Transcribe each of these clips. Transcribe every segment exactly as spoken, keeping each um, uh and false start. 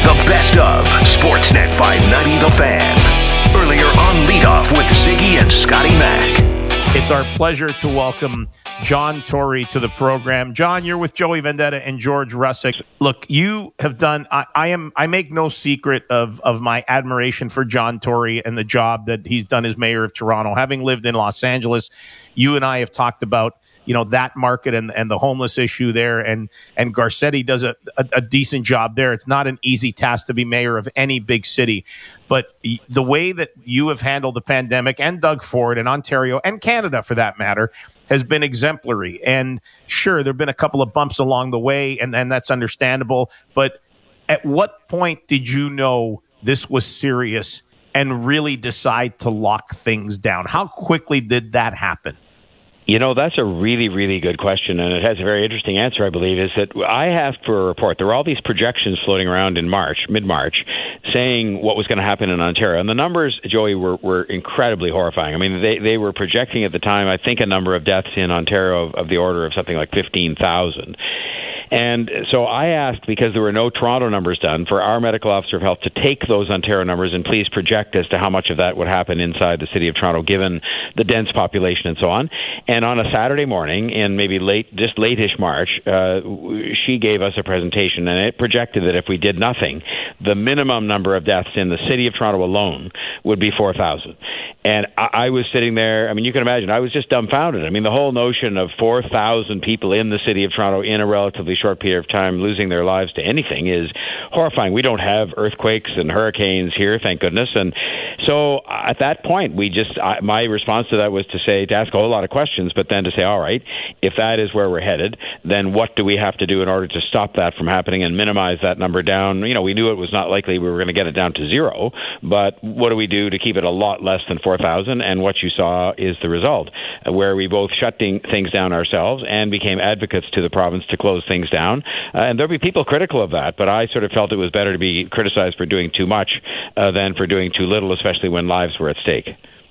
The best of Sportsnet five ninety The Fan. Earlier on Leadoff with Ziggy and Scotty Mack. It's our pleasure to welcome John Tory to the program. John, you're with Joey Vendetta and George Russick. Look, you have done, I, I am, I make no secret of, of my admiration for John Tory and the job that he's done as mayor of Toronto. Having lived in Los Angeles, you and I have talked about, you know, that market and, and the homeless issue there. And, and Garcetti does a, a, a decent job there. It's not an easy task to be mayor of any big city. But the way that you have handled the pandemic, and Doug Ford and Ontario and Canada, for that matter, has been exemplary. And sure, there have been a couple of bumps along the way, and, and that's understandable. But at what point did you know this was serious and really decide to lock things down? How quickly did that happen? You know, that's a really, really good question, and it has a very interesting answer, I believe, is that I asked for a report. There were all these projections floating around in March, mid-March, saying what was going to happen in Ontario. And the numbers, Joey, were, were incredibly horrifying. I mean, they, they were projecting at the time, I think, a number of deaths in Ontario of, of the order of something like fifteen thousand. And so I asked, because there were no Toronto numbers done, for our medical officer of health to take those Ontario numbers and please project as to how much of that would happen inside the city of Toronto, given the dense population and so on. And on a Saturday morning, in maybe late, just late-ish March, uh, she gave us a presentation, and it projected that if we did nothing, the minimum number of deaths in the city of Toronto alone would be four thousand. And I, I was sitting there, I mean, you can imagine, I was just dumbfounded. I mean, the whole notion of four thousand people in the city of Toronto in a relatively short period of time losing their lives to anything is horrifying. We don't have earthquakes and hurricanes here, thank goodness. And so at that point, we just, I, my response to that was to say, to ask a whole lot of questions, but then to say, all right, if that is where we're headed, then what do we have to do in order to stop that from happening and minimize that number down? You know, we knew it was not likely we were going to get it down to zero, but what do we do to keep it a lot less than four thousand? And what you saw is the result, where we both shut things down ourselves and became advocates to the province to close things down. Uh, and there'll be people critical of that, but I sort of felt it was better to be criticized for doing too much uh, than for doing too little, especially when lives were at stake.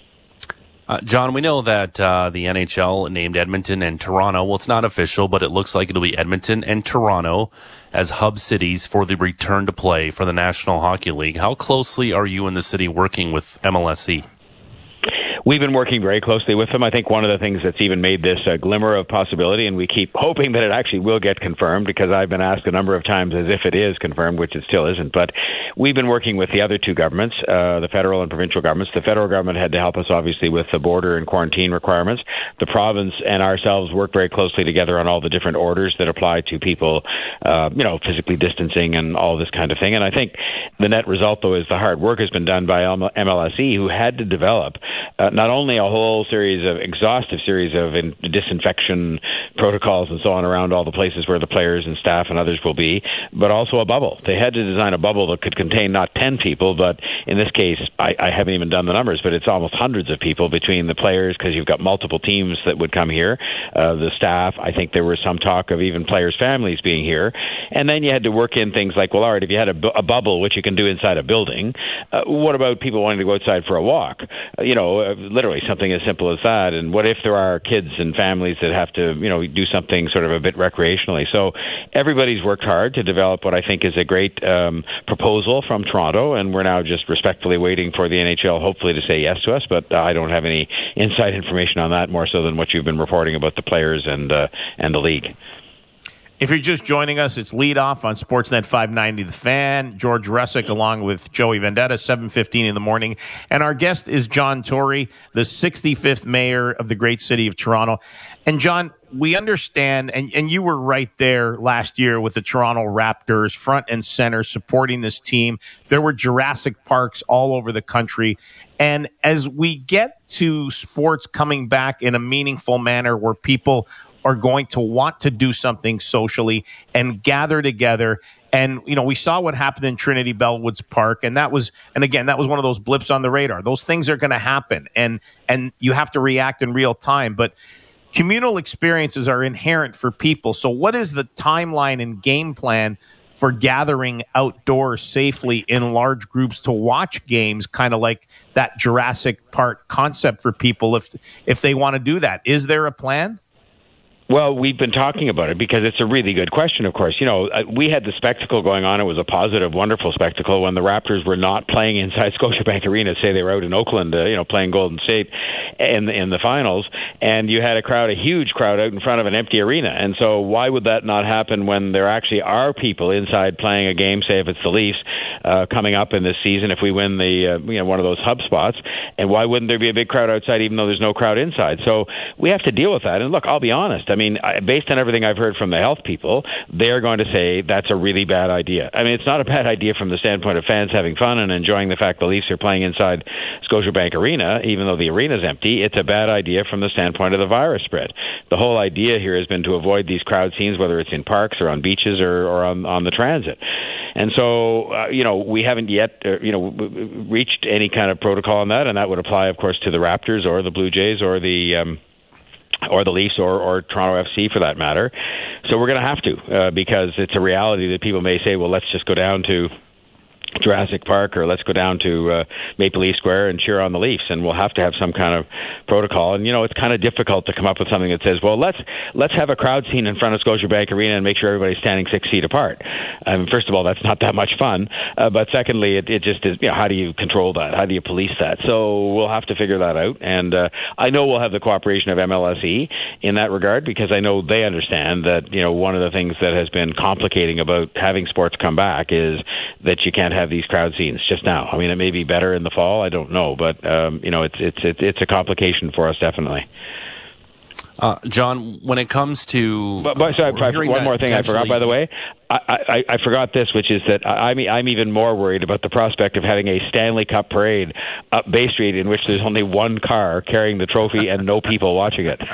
Uh, John, we know that uh, the N H L named Edmonton and Toronto. Well, it's not official, but it looks like it'll be Edmonton and Toronto as hub cities for the return to play for the National Hockey League. How closely are you in the city working with M L S E? We've been working very closely with them. I think one of the things that's even made this a glimmer of possibility, and we keep hoping that it actually will get confirmed, because I've been asked a number of times as if it is confirmed, which it still isn't. But we've been working with the other two governments, uh, the federal and provincial governments. The federal government had to help us, obviously, with the border and quarantine requirements. The province and ourselves work very closely together on all the different orders that apply to people, uh, you know, physically distancing and all this kind of thing. And I think the net result, though, is the hard work has been done by M L S E, who had to develop uh, not only a whole series of exhaustive series of in, disinfection protocols and so on around all the places where the players and staff and others will be, but also a bubble. They had to design a bubble that could contain not ten people, but in this case, I, I haven't even done the numbers, but it's almost hundreds of people between the players, because you've got multiple teams that would come here, uh, the staff. I think there was some talk of even players' families being here. And then you had to work in things like, well, all right, if you had a, bu- a bubble, which you can do inside a building, uh, what about people wanting to go outside for a walk? Uh, you know, uh, literally something as simple as that. And what if there are kids and families that have to, you know, do something sort of a bit recreationally? So everybody's worked hard to develop what I think is a great um, proposal from Toronto, and we're now just respectfully waiting for the N H L hopefully to say yes to us, but uh, I don't have any inside information on that, more so than what you've been reporting about the players and uh, and the league. If you're just joining us, it's Leadoff on Sportsnet five ninety The Fan. George Russick along with Joey Vendetta, seven fifteen in the morning. And our guest is John Tory, the sixty-fifth mayor of the great city of Toronto. And John, we understand, and, and you were right there last year with the Toronto Raptors, front and center, supporting this team. There were Jurassic Parks all over the country. And as we get to sports coming back in a meaningful manner where people are going to want to do something socially and gather together. And, you know, we saw what happened in Trinity Bellwoods Park. And that was, and again, that was one of those blips on the radar. Those things are going to happen, and, and you have to react in real time. But communal experiences are inherent for people. So what is the timeline and game plan for gathering outdoors safely in large groups to watch games, kind of like that Jurassic Park concept for people if, if they want to do that? Is there a plan? Well, we've been talking about it because it's a really good question, of course. You know, we had the spectacle going on. It was a positive, wonderful spectacle when the Raptors were not playing inside Scotiabank Arena. Say they were out in Oakland, uh, you know, playing Golden State in, in the finals, and you had a crowd, a huge crowd out in front of an empty arena. And so why would that not happen when there actually are people inside playing a game, say if it's the Leafs, uh, coming up in this season, if we win the, uh, you know, one of those hub spots? And why wouldn't there be a big crowd outside even though there's no crowd inside? So we have to deal with that. And look, I'll be honest. I mean, based on everything I've heard from the health people, they're going to say that's a really bad idea. I mean, it's not a bad idea from the standpoint of fans having fun and enjoying the fact the Leafs are playing inside Scotiabank Arena, even though the arena's empty. It's a bad idea from the standpoint of the virus spread. The whole idea here has been to avoid these crowd scenes, whether it's in parks or on beaches or, or on, on the transit. And so, uh, you know, we haven't yet, uh, you know, reached any kind of protocol on that, and that would apply, of course, to the Raptors or the Blue Jays or the um, or the Leafs or, or Toronto F C for that matter. So we're going to have to uh, because it's a reality that people may say, well, let's just go down to Jurassic Park or let's go down to uh, Maple Leaf Square and cheer on the Leafs, and we'll have to have some kind of protocol. And you know, it's kind of difficult to come up with something that says, well, let's let's have a crowd scene in front of Scotiabank Arena and make sure everybody's standing six feet apart. Um, first of all, that's not that much fun, uh, but secondly, it, it just is, you know, how do you control that? How do you police that? So we'll have to figure that out, and uh, I know we'll have the cooperation of M L S E in that regard, because I know they understand that, you know, one of the things that has been complicating about having sports come back is that you can't have these crowd scenes just now. I mean, it may be better in the fall, I don't know, but um, you know, it's it's it's it's a complication for us, definitely. Uh, John, when it comes to but, but, sorry, I, one more thing I forgot, by the way. I, I, I forgot this, which is that I'm I'm even more worried about the prospect of having a Stanley Cup parade up Bay Street in which there's only one car carrying the trophy and no people watching it.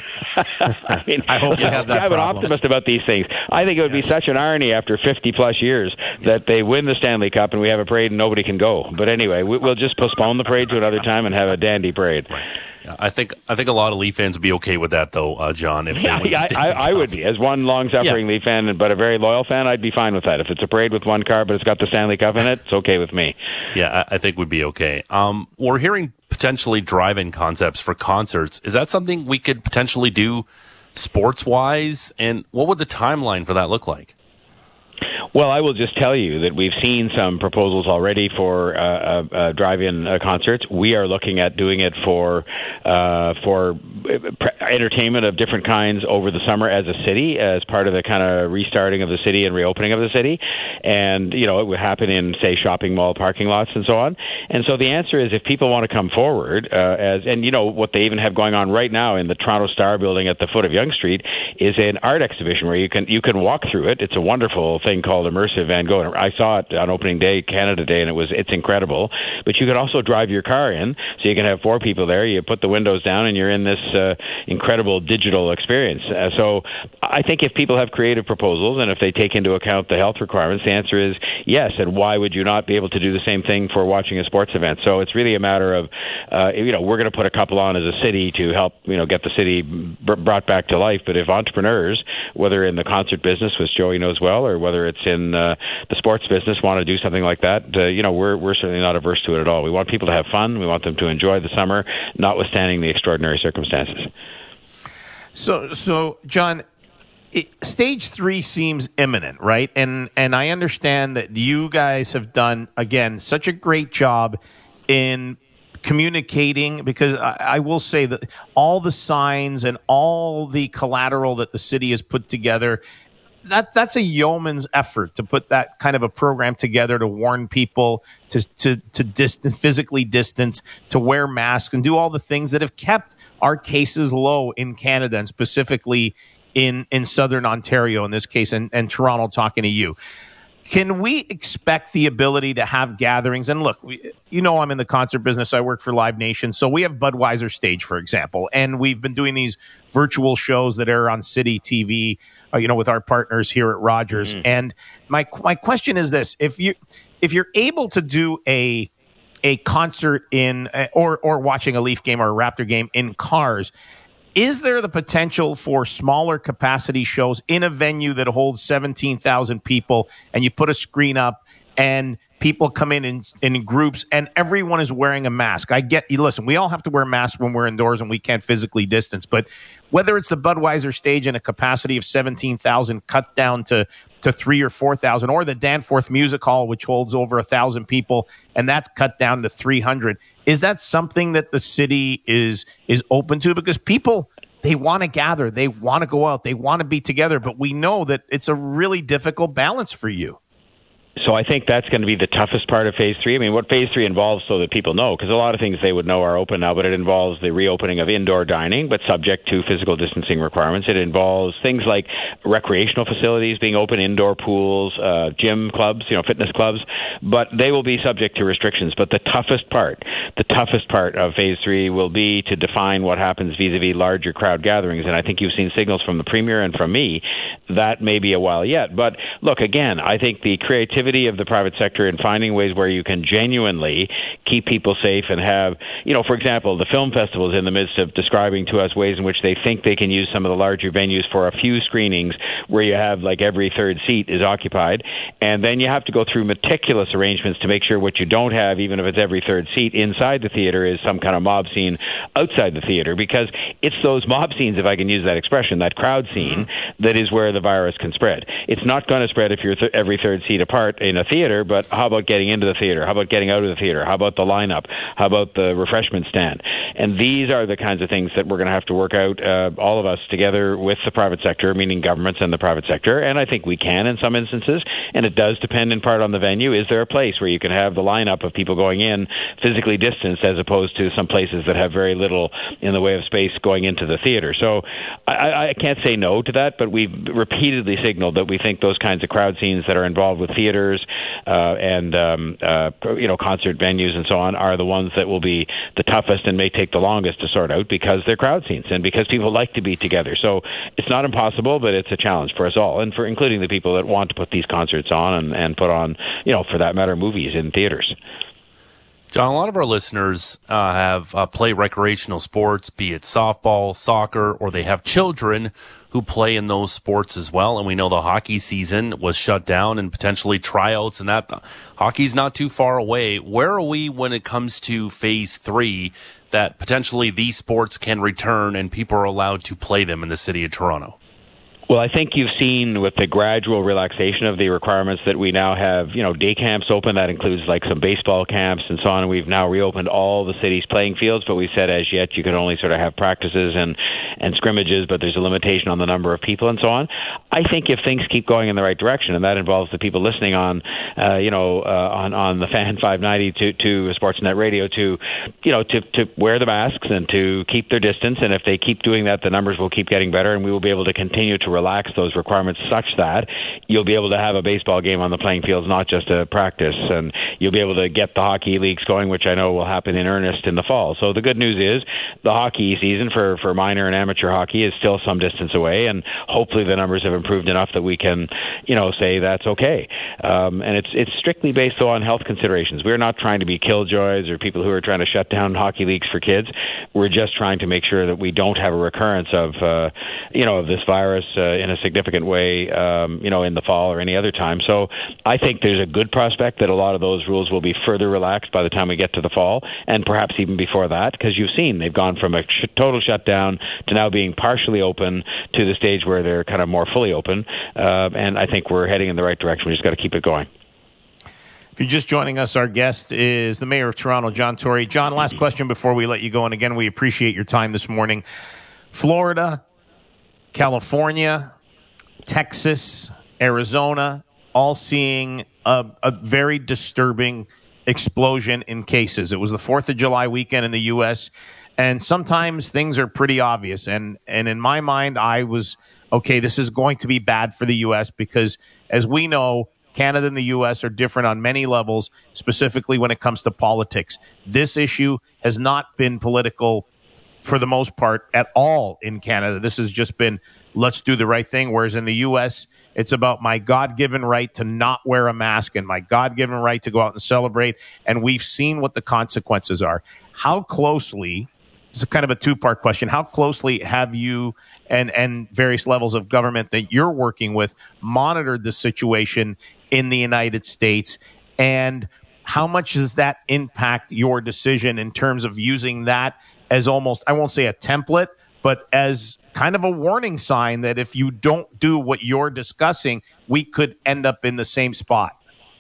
I mean, I hope you have that I'm an problem. optimist about these things. I think it would yes. be such an irony after fifty plus years that they win the Stanley Cup and we have a parade and nobody can go. But anyway, we, we'll just postpone the parade to another time and have a dandy parade. I think I think a lot of Leaf fans would be okay with that, though, uh, John. If yeah, they yeah I, I would be. As one long-suffering yeah. Leaf fan, but a very loyal fan, I'd be fine with that. If it's a parade with one car, but it's got the Stanley Cup in it, it's okay with me. Yeah, I, I think we'd be okay. Um, we're hearing potentially drive-in concepts for concerts. Is that something we could potentially do sports-wise? And what would the timeline for that look like? Well, I will just tell you that we've seen some proposals already for uh, uh, uh, drive-in uh, concerts. We are looking at doing it for uh, for entertainment of different kinds over the summer as a city, as part of the kind of restarting of the city and reopening of the city. And, you know, it would happen in, say, shopping mall parking lots and so on. And so the answer is, if people want to come forward, uh, as and, you know, what they even have going on right now in the Toronto Star building at the foot of Yonge Street is an art exhibition where you can you can walk through it. It's a wonderful thing called Immersive Van Gogh. I saw it on opening day, Canada Day, and it was it's incredible. But you could also drive your car in, so you can have four people there. You put the windows down, and you're in this uh, incredible digital experience. Uh, so I think if people have creative proposals, and if they take into account the health requirements, the answer is yes. And why would you not be able to do the same thing for watching a sports event? So it's really a matter of, uh, you know, we're going to put a couple on as a city to help, you know, get the city b- brought back to life. But if entrepreneurs, whether in the concert business, which Joey knows well, or whether it's in uh, the sports business, want to do something like that, uh, you know, we're we're certainly not averse to it at all. We want people to have fun. We want them to enjoy the summer, notwithstanding the extraordinary circumstances. So, so John, it, stage three seems imminent, right? And and I understand that you guys have done, again, such a great job in communicating, because I, I will say that all the signs and all the collateral that the city has put together, that that's a yeoman's effort to put that kind of a program together, to warn people to to to distance, physically distance, to wear masks, and do all the things that have kept our cases low in Canada, and specifically in in southern Ontario in this case, and, and Toronto, talking to you. Can we expect the ability to have gatherings? And look, we, you know, I'm in the concert business. I work for Live Nation. So we have Budweiser Stage, for example. And we've been doing these virtual shows that air on City T V, uh, you know, with our partners here at Rogers. Mm-hmm. And my my question is this. If, you, if you're able to do a a concert in uh, or or watching a Leaf game or a Raptor game in cars, is there the potential for smaller capacity shows in a venue that holds seventeen thousand people, and you put a screen up and people come in, in in groups and everyone is wearing a mask. I get you. Listen, we all have to wear masks when we're indoors and we can't physically distance. But whether it's the Budweiser stage in a capacity of seventeen thousand cut down to, to three or four thousand, or the Danforth Music Hall, which holds over one thousand people, and that's cut down to three hundred, is that something that the city is is open to? Because people, they want to gather, they want to go out, they want to be together, but we know that it's a really difficult balance for you. So I think that's going to be the toughest part of phase three. I mean, what phase three involves, so that people know, because a lot of things they would know are open now, but it involves the reopening of indoor dining, but subject to physical distancing requirements. It involves things like recreational facilities being open, indoor pools, uh, gym clubs, you know, fitness clubs, but they will be subject to restrictions. But the toughest part, the toughest part of phase three will be to define what happens vis-a-vis larger crowd gatherings. And I think you've seen signals from the Premier and from me that may be a while yet. But look, again, I think the creativity of the private sector in finding ways where you can genuinely keep people safe and have, you know, for example, the film festival is in the midst of describing to us ways in which they think they can use some of the larger venues for a few screenings where you have like every third seat is occupied. And then you have to go through meticulous arrangements to make sure what you don't have, even if it's every third seat inside the theater, is some kind of mob scene outside the theater, because it's those mob scenes, if I can use that expression, that crowd scene, that is where the virus can spread. It's not going to spread if you're th- every third seat apart in a theater, but how about getting into the theater? How about getting out of the theater? How about the lineup? How about the refreshment stand? And these are the kinds of things that we're going to have to work out, uh, all of us together with the private sector, meaning governments and the private sector. And I think we can in some instances, and it does depend in part on the venue. Is there a place where you can have the lineup of people going in physically distanced, as opposed to some places that have very little in the way of space going into the theater? So I, I can't say no to that, but we've repeatedly signaled that we think those kinds of crowd scenes that are involved with theaters Uh, and um, uh, you know, concert venues and so on are the ones that will be the toughest and may take the longest to sort out, because they're crowd scenes and because people like to be together. So it's not impossible, but it's a challenge for us all, and for including the people that want to put these concerts on and, and put on, you know, for that matter, movies in theaters. John, a lot of our listeners uh, have uh, play recreational sports, be it softball, soccer, or they have children who play in those sports as well. And we know the hockey season was shut down and potentially tryouts, and that hockey's not too far away. Where are we when it comes to phase three, that potentially these sports can return and people are allowed to play them in the city of Toronto? Well, I think you've seen with the gradual relaxation of the requirements that we now have, you know, day camps open. That includes like some baseball camps and so on. And we've now reopened all the city's playing fields, but we said as yet you can only sort of have practices and, and scrimmages, but there's a limitation on the number of people and so on. I think if things keep going in the right direction, and that involves the people listening on, uh, you know, uh, on, on the Fan five ninety to, to Sportsnet Radio to, you know, to, to wear the masks and to keep their distance. And if they keep doing that, the numbers will keep getting better, and we will be able to continue to relax those requirements such that you'll be able to have a baseball game on the playing fields, not just a practice, and you'll be able to get the hockey leagues going, which I know will happen in earnest in the fall. So the good news is the hockey season for, for minor and amateur hockey is still some distance away, and hopefully the numbers have improved enough that we can, you know, say that's okay. Um, and it's it's strictly based on health considerations. We're not trying to be killjoys or people who are trying to shut down hockey leagues for kids. We're just trying to make sure that we don't have a recurrence of, uh, you know, of this virus uh, in a significant way, um, you know, in the fall or any other time. So I think there's a good prospect that a lot of those rules will be further relaxed by the time we get to the fall, and perhaps even before that, because you've seen they've gone from a sh- total shutdown to now being partially open to the stage where they're kind of more fully open. Uh, and I think we're heading in the right direction. We just got to keep it going. If you're just joining us, our guest is the Mayor of Toronto, John Tory. John, last question before we let you go. And again, we appreciate your time this morning. Florida, California, Texas, Arizona, all seeing a, a very disturbing explosion in cases. It was the fourth of July weekend in the U S, and sometimes things are pretty obvious. And, and in my mind, I was, okay, this is going to be bad for the U S because, as we know, Canada and the U S are different on many levels, specifically when it comes to politics. This issue has not been political for the most part at all in Canada. This has just been, let's do the right thing. Whereas in the U S, it's about my God-given right to not wear a mask and my God-given right to go out and celebrate. And we've seen what the consequences are. How closely, this is kind of a two-part question, how closely have you and, and various levels of government that you're working with monitored the situation in the United States? And how much does that impact your decision in terms of using that as almost, I won't say a template, but as kind of a warning sign that if you don't do what you're discussing, we could end up in the same spot?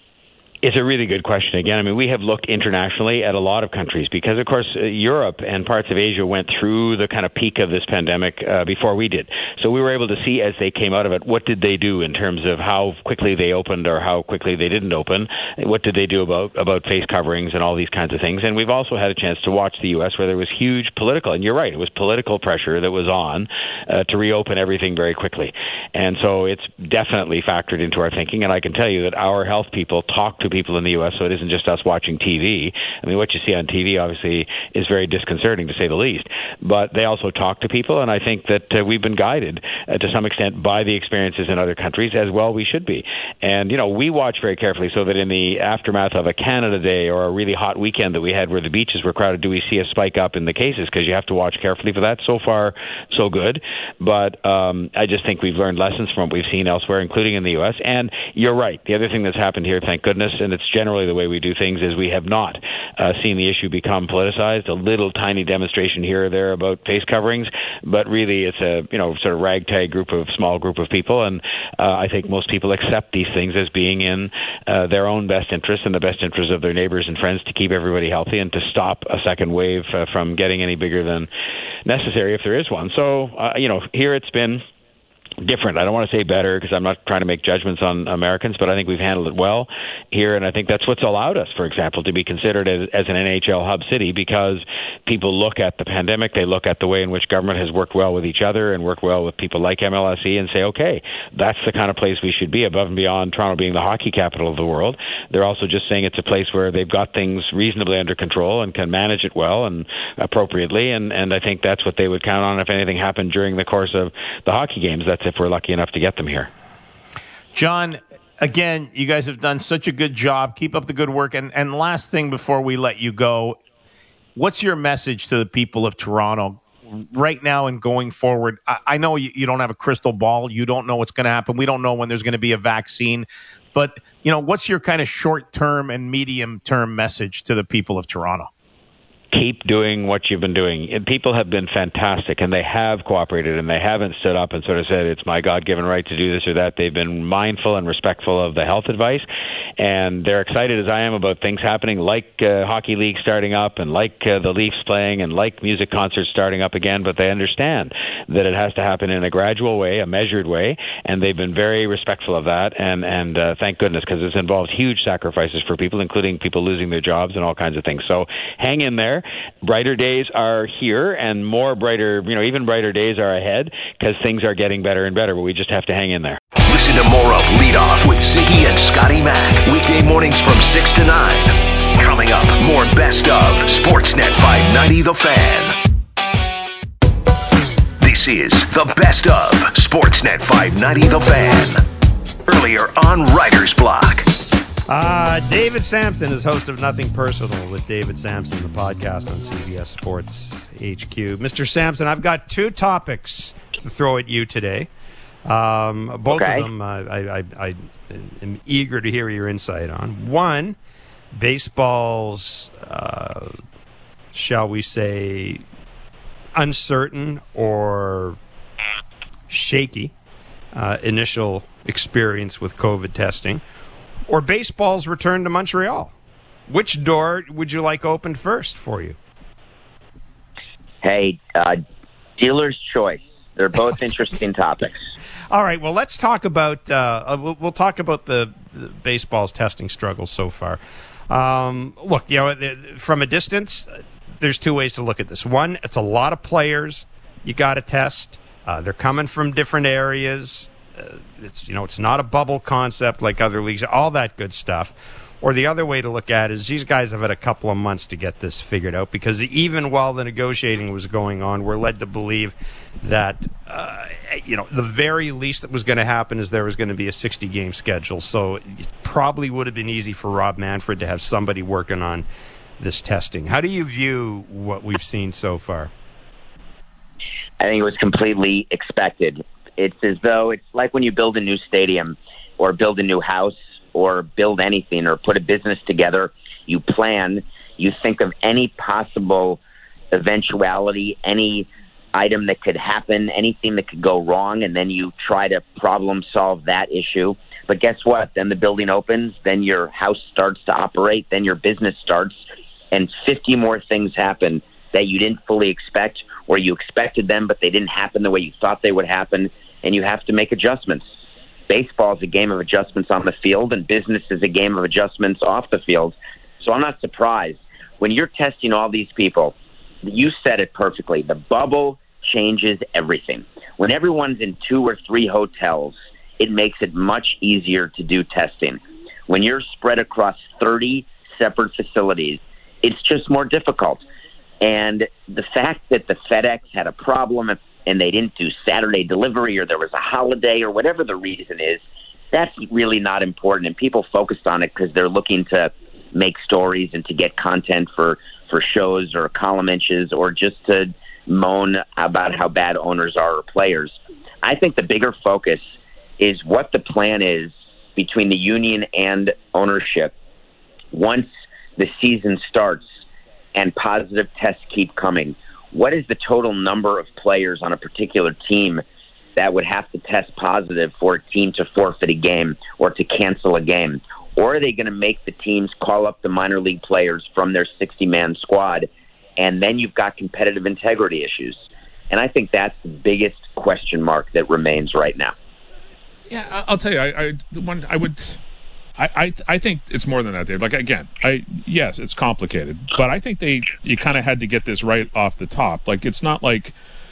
It's a really good question. Again, I mean, we have looked internationally at a lot of countries because, of course, uh, Europe and parts of Asia went through the kind of peak of this pandemic uh, before we did. So we were able to see as they came out of it, what did they do in terms of how quickly they opened or how quickly they didn't open? What did they do about, about face coverings and all these kinds of things? And we've also had a chance to watch the U S where there was huge political, and you're right, it was political pressure that was on uh, to reopen everything very quickly. And so it's definitely factored into our thinking. And I can tell you that our health people talk to people in the U S, so it isn't just us watching T V. I mean, what you see on T V obviously is very disconcerting, to say the least. But they also talk to people, and I think that uh, we've been guided uh, to some extent by the experiences in other countries, as well we should be. And, you know, we watch very carefully so that in the aftermath of a Canada Day or a really hot weekend that we had where the beaches were crowded, do we see a spike up in the cases? Because you have to watch carefully for that. So far, so good. But um, I just think we've learned lessons from what we've seen elsewhere, including in the U S. And you're right. The other thing that's happened here, thank goodness, and it's generally the way we do things, is we have not uh, seen the issue become politicized. A little tiny demonstration here or there about face coverings, but really it's a, you know, sort of ragtag group of small group of people, and uh, I think most people accept these things as being in uh, their own best interest and the best interest of their neighbors and friends to keep everybody healthy and to stop a second wave uh, from getting any bigger than necessary if there is one. So, uh, you know, here it's been different. I don't want to say better because I'm not trying to make judgments on Americans, but I think we've handled it well here, and I think that's what's allowed us, for example, to be considered as, as an N H L hub city, because people look at the pandemic, they look at the way in which government has worked well with each other and worked well with people like M L S E and say, okay, that's the kind of place we should be, above and beyond Toronto being the hockey capital of the world. They're also just saying it's a place where they've got things reasonably under control and can manage it well and appropriately, and, and I think that's what they would count on if anything happened during the course of the hockey games. That's if we're lucky enough to get them here. John, again, you guys have done such a good job. Keep up the good work. And, and last thing before we let you go, what's your message to the people of Toronto right now and going forward? I, I know you, you don't have a crystal ball. You don't know what's going to happen. We don't know when there's going to be a vaccine. But, you know, what's your kind of short-term and medium-term message to the people of Toronto? Keep doing what you've been doing. And people have been fantastic, and they have cooperated, and they haven't stood up and sort of said, it's my God-given right to do this or that. They've been mindful and respectful of the health advice, and they're excited as I am about things happening, like uh, hockey league starting up, and like uh, the Leafs playing, and like music concerts starting up again, but they understand that it has to happen in a gradual way, a measured way, and they've been very respectful of that, and, and uh, thank goodness, because it's involved huge sacrifices for people, including people losing their jobs and all kinds of things. So hang in there. Brighter days are here, and more brighter, you know, even brighter days are ahead, because things are getting better and better, but we just have to hang in there. Listen to more of Lead Off with Ziggy and Scotty Mac, weekday mornings from six to nine. Coming up, more best of Sportsnet five ninety The Fan. This is the best of Sportsnet five ninety The Fan. Earlier on Writer's Block. Uh, David Sampson is host of Nothing Personal with David Sampson, the podcast on C B S Sports H Q. Mister Sampson, I've got two topics to throw at you today. Um, both okay. of them uh, I, I, I am eager to hear your insight on. One, baseball's, uh, shall we say, uncertain or shaky uh, initial experience with COVID testing, or baseball's return to Montreal. Which door would you like opened first for you? Hey, uh, dealer's choice. They're both interesting topics. All right, well, let's talk about uh, we'll, we'll talk about the, the baseball's testing struggles so far. Um, look, you know, from a distance, there's two ways to look at this. One, it's a lot of players you got to test. Uh, they're coming from different areas. Uh, it's you know, it's not a bubble concept like other leagues. All that good stuff. Or the other way to look at it is these guys have had a couple of months to get this figured out, because even while the negotiating was going on, we're led to believe that uh, you know the very least that was going to happen is there was going to be a sixty-game schedule. So it probably would have been easy for Rob Manfred to have somebody working on this testing. How do you view what we've seen so far? I think it was completely expected. It's as though it's like when you build a new stadium or build a new house or build anything or put a business together, you plan, you think of any possible eventuality, any item that could happen, anything that could go wrong, and then you try to problem solve that issue. But guess what? Then the building opens, then your house starts to operate, then your business starts, and fifty more things happen that you didn't fully expect, or you expected them, but they didn't happen the way you thought they would happen, and you have to make adjustments. Baseball is a game of adjustments on the field, and business is a game of adjustments off the field. So I'm not surprised. When you're testing all these people, you said it perfectly. The bubble changes everything. When everyone's in two or three hotels, it makes it much easier to do testing. When you're spread across thirty separate facilities, it's just more difficult. And the fact that the FedEx had a problem and they didn't do Saturday delivery, or there was a holiday, or whatever the reason is, that's really not important. And people focused on it because they're looking to make stories and to get content for, for shows or column inches, or just to moan about how bad owners are or players. I think the bigger focus is what the plan is between the union and ownership once the season starts and positive tests keep coming. What is the total number of players on a particular team that would have to test positive for a team to forfeit a game or to cancel a game? Or are they going to make the teams call up the minor league players from their sixty-man squad, and then you've got competitive integrity issues? And I think that's the biggest question mark that remains right now. Yeah, I'll tell you, I, I the one I would, I, I, I think it's more than that, Dave. Like again, I yes, it's complicated, but I think they you kind of had to get this right off the top. Like it's not like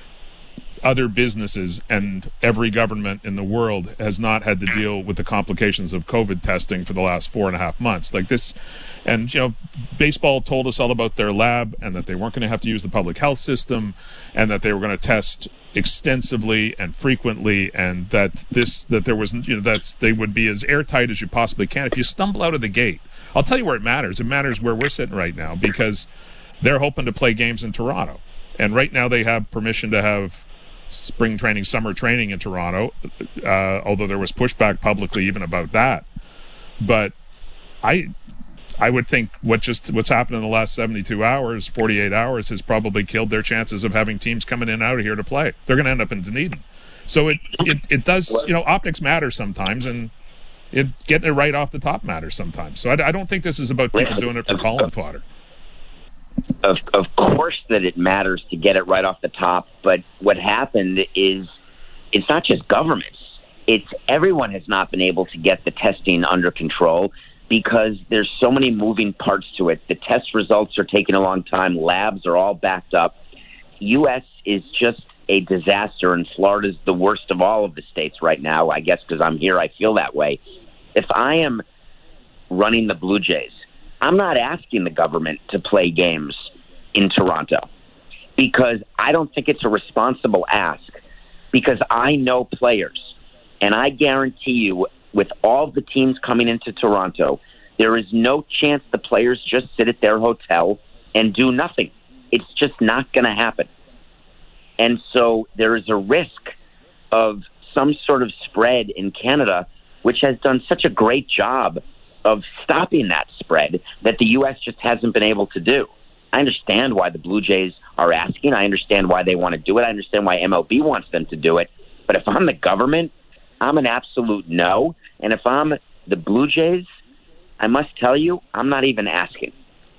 other businesses and every government in the world has not had to deal with the complications of COVID testing for the last four and a half months. Like this, and you know, baseball told us all about their lab and that they weren't going to have to use the public health system, and that they were going to test extensively and frequently, and that this that there was you know that's they would be as airtight as you possibly can. If you stumble out of the gate, I'll tell you where it matters. It matters where we're sitting right now, because they're hoping to play games in Toronto, and right now they have permission to have spring training, summer training in Toronto, uh, although there was pushback publicly even about that. But I I would think what just what's happened in the last seventy-two hours, forty-eight hours, has probably killed their chances of having teams coming in and out of here to play. They're going to end up in Dunedin. So it, it, it does, you know, optics matter sometimes, and it getting it right off the top matters sometimes. So I, I don't think this is about people doing it for column fodder. Of, of course that it matters to get it right off the top, but what happened is it's not just governments. It's everyone has not been able to get the testing under control because there's so many moving parts to it. The test results are taking a long time. Labs are all backed up. U S is just a disaster, and Florida's the worst of all of the states right now. I guess because I'm here, I feel that way. If I am running the Blue Jays, I'm not asking the government to play games in Toronto because I don't think it's a responsible ask, because I know players, and I guarantee you with all the teams coming into Toronto, there is no chance the players just sit at their hotel and do nothing. It's just not going to happen. And so there is a risk of some sort of spread in Canada, which has done such a great job of stopping that spread that the U S just hasn't been able to do. I understand why the Blue Jays are asking. I understand why they want to do it. I understand why M L B wants them to do it. But if I'm the government, I'm an absolute no. And if I'm the Blue Jays, I must tell you, I'm not even asking.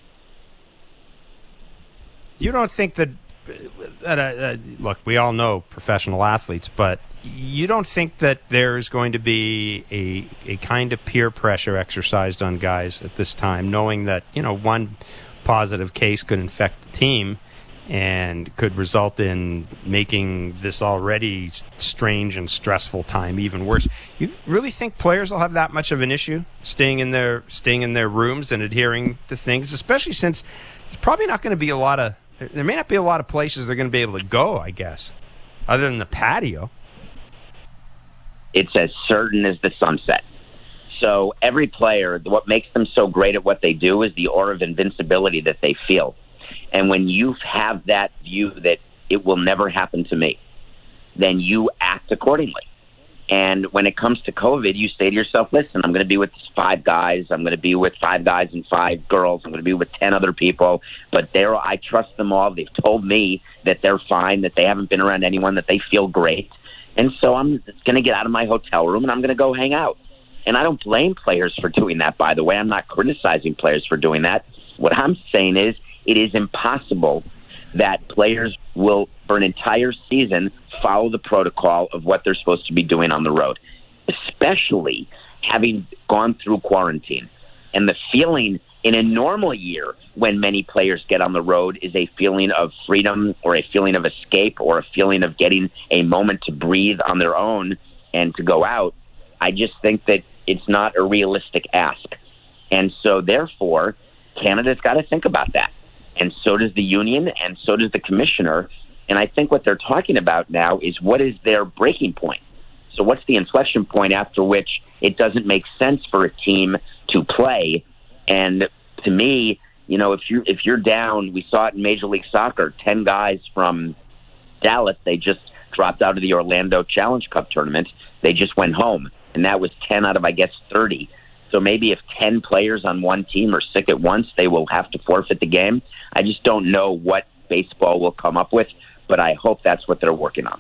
You don't think that, that uh, uh, look, we all know professional athletes, but you don't think that there's going to be a a kind of peer pressure exercised on guys at this time, knowing that, you know, one positive case could infect the team and could result in making this already strange and stressful time even worse? You really think players will have that much of an issue staying in their staying in their rooms and adhering to things, especially since there's probably not going to be a lot of there may not be a lot of places they're going to be able to go, I guess, other than the patio. It's as certain as the sunset. So every player, what makes them so great at what they do is the aura of invincibility that they feel. And when you have that view that it will never happen to me, then you act accordingly. And when it comes to COVID, you say to yourself, listen, I'm going to be with five guys. I'm going to be with five guys and five girls. I'm going to be with ten other people. But they're, I trust them all. They've told me that they're fine, that they haven't been around anyone, that they feel great. And so I'm going to get out of my hotel room and I'm going to go hang out. And I don't blame players for doing that, by the way. I'm not criticizing players for doing that. What I'm saying is it is impossible that players will, for an entire season, follow the protocol of what they're supposed to be doing on the road, especially having gone through quarantine. And the feeling in a normal year when many players get on the road is a feeling of freedom or a feeling of escape or a feeling of getting a moment to breathe on their own and to go out. I just think that it's not a realistic ask. And so, therefore, Canada's got to think about that. And so does the union, and so does the commissioner. And I think what they're talking about now is what is their breaking point. So what's the inflection point after which it doesn't make sense for a team to play? And to me, you know, if you're, if you're down, we saw it in Major League Soccer, ten guys from Dallas, they just dropped out of the Orlando Challenge Cup tournament. They just went home, and that was ten out of, I guess, thirty. So maybe if ten players on one team are sick at once, they will have to forfeit the game. I just don't know what baseball will come up with, but I hope that's what they're working on.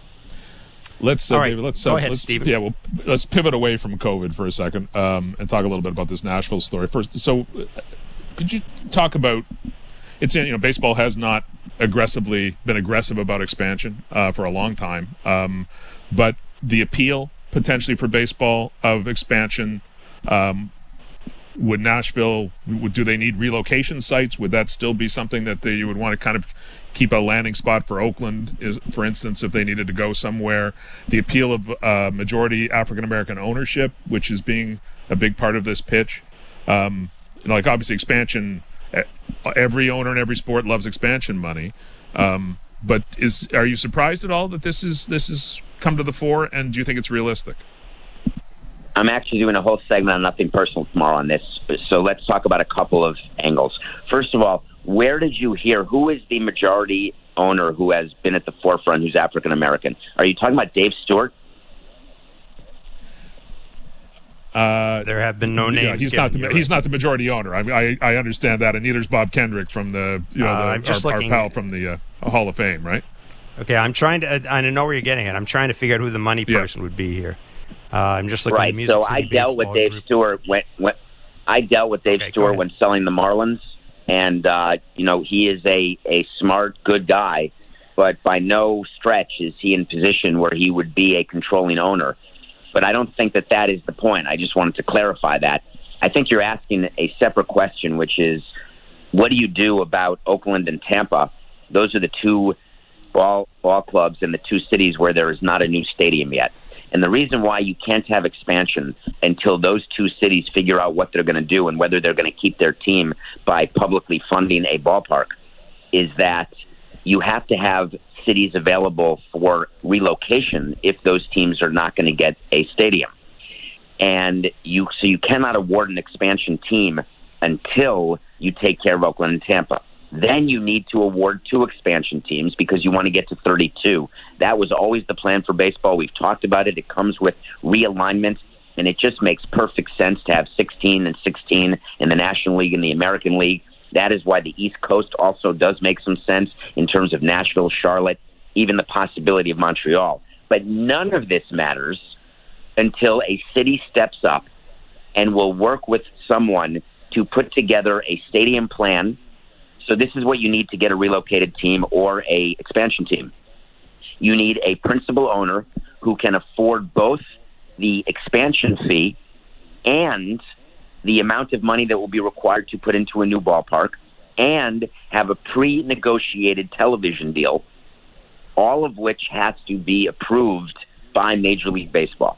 Let's uh, All right. David, let's Go uh, ahead, let's, Steven. Yeah, well, let's pivot away from COVID for a second um, and talk a little bit about this Nashville story first. So, uh, could you talk about? It's you know, baseball has not aggressively been aggressive about expansion uh, for a long time, um, but the appeal potentially for baseball of expansion. Um, would Nashville, would, do they need relocation sites? Would that still be something that they, you would want to kind of keep a landing spot for Oakland, is, for instance, if they needed to go somewhere? The appeal of uh, majority African-American ownership, which is being a big part of this pitch. Um, like, obviously, expansion, every owner in every sport loves expansion money. Um, but is are you surprised at all that this is this has come to the fore, and do you think it's realistic? I'm actually doing a whole segment on Nothing Personal tomorrow on this, so let's talk about a couple of angles. First of all, where did you hear, who is the majority owner who has been at the forefront who's African-American? Are you talking about Dave Stewart? Uh, there have been no names. Yeah, he's given, not the right. he's not the majority owner. I, I I understand that, and neither's Bob Kendrick from the you know Uh, the, I'm just our, our looking- pal from the uh, Hall of Fame, right? Okay, I'm trying to. I know where you're getting at. I'm trying to figure out who the money Yeah. person would be here. Uh, I'm just looking at Right. the Music So City I dealt with Baseball Dave Group. Stewart when, when I dealt with Dave Okay, go Stewart ahead. when selling the Marlins, and uh, you know he is a a smart, good guy, but by no stretch is he in position where he would be a controlling owner. But I don't think that that is the point. I just wanted to clarify that. I think you're asking a separate question, which is, what do you do about Oakland and Tampa? Those are the two ball ball clubs in the two cities where there is not a new stadium yet. And the reason why you can't have expansion until those two cities figure out what they're going to do and whether they're going to keep their team by publicly funding a ballpark is that you have to have cities available for relocation if those teams are not going to get a stadium. And you so you cannot award an expansion team until you take care of Oakland and Tampa. Then you need to award two expansion teams because you want to get to thirty-two. That was always the plan for baseball. We've talked about it. It comes with realignment, and it just makes perfect sense to have sixteen and sixteen in the National League and the American League. That is why the East Coast also does make some sense in terms of Nashville, Charlotte, even the possibility of Montreal. But none of this matters until a city steps up and will work with someone to put together a stadium plan. So this is what you need to get a relocated team or a expansion team. You need a principal owner who can afford both the expansion fee and the amount of money that will be required to put into a new ballpark and have a pre-negotiated television deal, all of which has to be approved by Major League Baseball.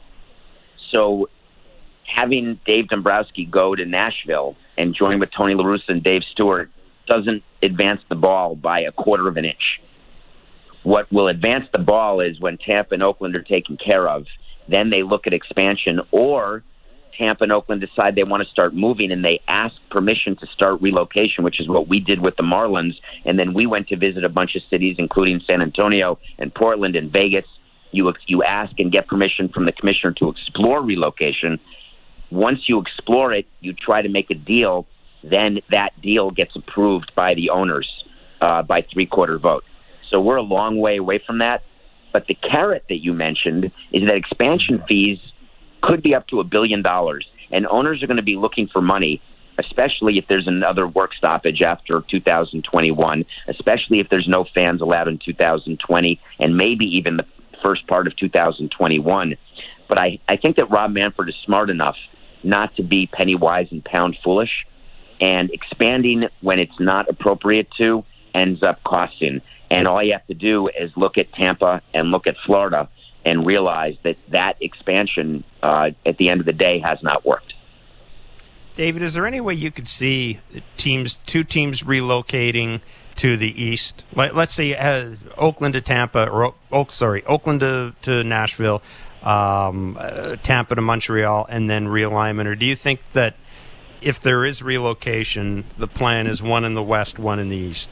So having Dave Dombrowski go to Nashville and join with Tony La Russa and Dave Stewart doesn't advance the ball by a quarter of an inch. What will advance the ball is when Tampa and Oakland are taken care of, then they look at expansion, or Tampa and Oakland decide they want to start moving and they ask permission to start relocation, which is what we did with the Marlins. And then we went to visit a bunch of cities, including San Antonio and Portland and Vegas. You you ask and get permission from the commissioner to explore relocation. Once you explore it, you try to make a deal. Then that deal gets approved by the owners uh, by three-quarter vote. So we're a long way away from that. But the carrot that you mentioned is that expansion fees could be up to a billion dollars, and owners are going to be looking for money, especially if there's another work stoppage after two thousand twenty-one, especially if there's no fans allowed in two thousand twenty, and maybe even the first part of two thousand twenty-one. But I, I think that Rob Manfred is smart enough not to be penny wise and pound foolish, and expanding when it's not appropriate to ends up costing. And all you have to do is look at Tampa and look at Florida and realize that that expansion uh, at the end of the day has not worked. David, is there any way you could see teams, two teams relocating to the east? Let, let's say uh, Oakland to Tampa, or Oak, sorry, Oakland to, to Nashville, um, uh, Tampa to Montreal, and then realignment? Or do you think that if there is relocation, the plan is one in the west, one in the east?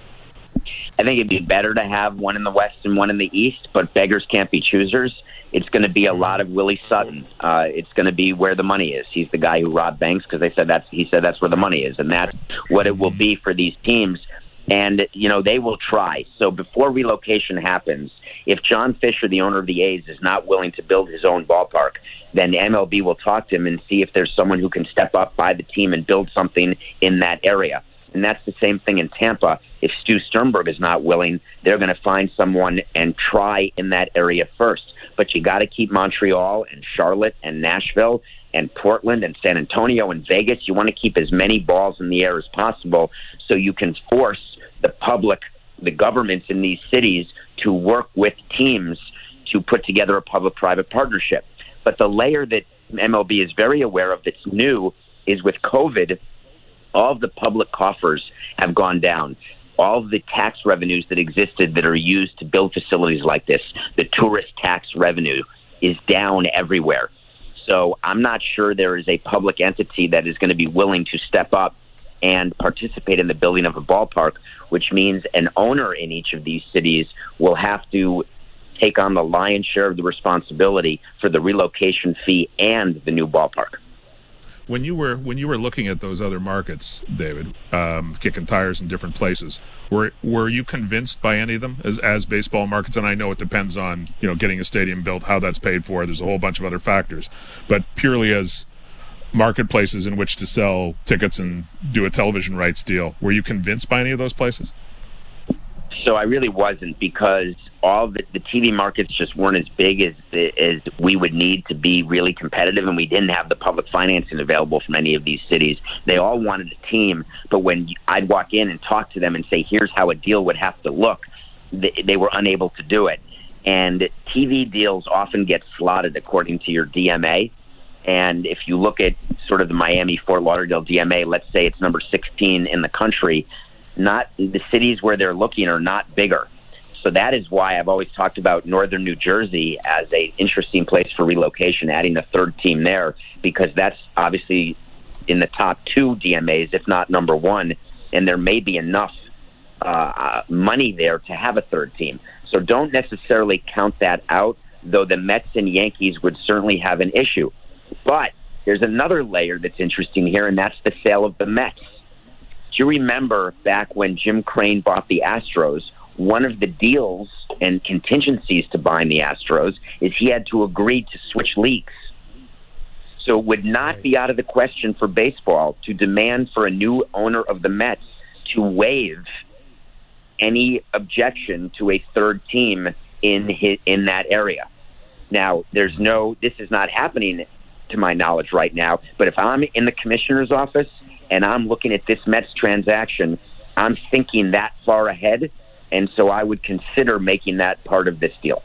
I think it'd be better to have one in the west and one in the east, but beggars can't be choosers. It's going to be a lot of Willie Sutton. Uh, it's going to be where the money is. He's the guy who robbed banks because they said that's he said that's where the money is, and that's what it will be for these teams. And you know they will try. So before relocation happens, if John Fisher, the owner of the A's, is not willing to build his own ballpark, then the M L B will talk to him and see if there's someone who can step up, buy the team, and build something in that area. And that's the same thing in Tampa. If Stu Sternberg is not willing, they're going to find someone and try in that area first. But you got to keep Montreal and Charlotte and Nashville and Portland and San Antonio and Vegas. You want to keep as many balls in the air as possible so you can force the public, the governments in these cities to work with teams to put together a public-private partnership. But the layer that M L B is very aware of that's new is with COVID, all of the public coffers have gone down. All of the tax revenues that existed that are used to build facilities like this, the tourist tax revenue, is down everywhere. So I'm not sure there is a public entity that is going to be willing to step up and participate in the building of a ballpark, which means an owner in each of these cities will have to take on the lion's share of the responsibility for the relocation fee and the new ballpark. When you were when you were looking at those other markets, David, um, kicking tires in different places, were were you convinced by any of them as as baseball markets? And I know it depends on you know getting a stadium built, how that's paid for. There's a whole bunch of other factors, but purely as marketplaces in which to sell tickets and do a television rights deal, were you convinced by any of those places? So I really wasn't, because all the, the T V markets just weren't as big as as we would need to be really competitive, and we didn't have the public financing available from any of these cities. They all wanted a team, but when I'd walk in and talk to them and say, here's how a deal would have to look, they, they were unable to do it. And T V deals often get slotted according to your D M A. And if you look at sort of the Miami-Fort Lauderdale D M A, let's say it's number sixteen in the country, not the cities where they're looking are not bigger. So that is why I've always talked about northern New Jersey as an interesting place for relocation, adding a third team there, because that's obviously in the top two D M As, if not number one, and there may be enough uh, money there to have a third team. So don't necessarily count that out, though the Mets and Yankees would certainly have an issue. But there's another layer that's interesting here, and that's the sale of the Mets. Do you remember back when Jim Crane bought the Astros, one of the deals and contingencies to buying the Astros is he had to agree to switch leagues. So it would not be out of the question for baseball to demand for a new owner of the Mets to waive any objection to a third team in his, in that area. Now, there's no, this is not happening to my knowledge right now, but if I'm in the commissioner's office and I'm looking at this Mets transaction, I'm thinking that far ahead, and so I would consider making that part of this deal.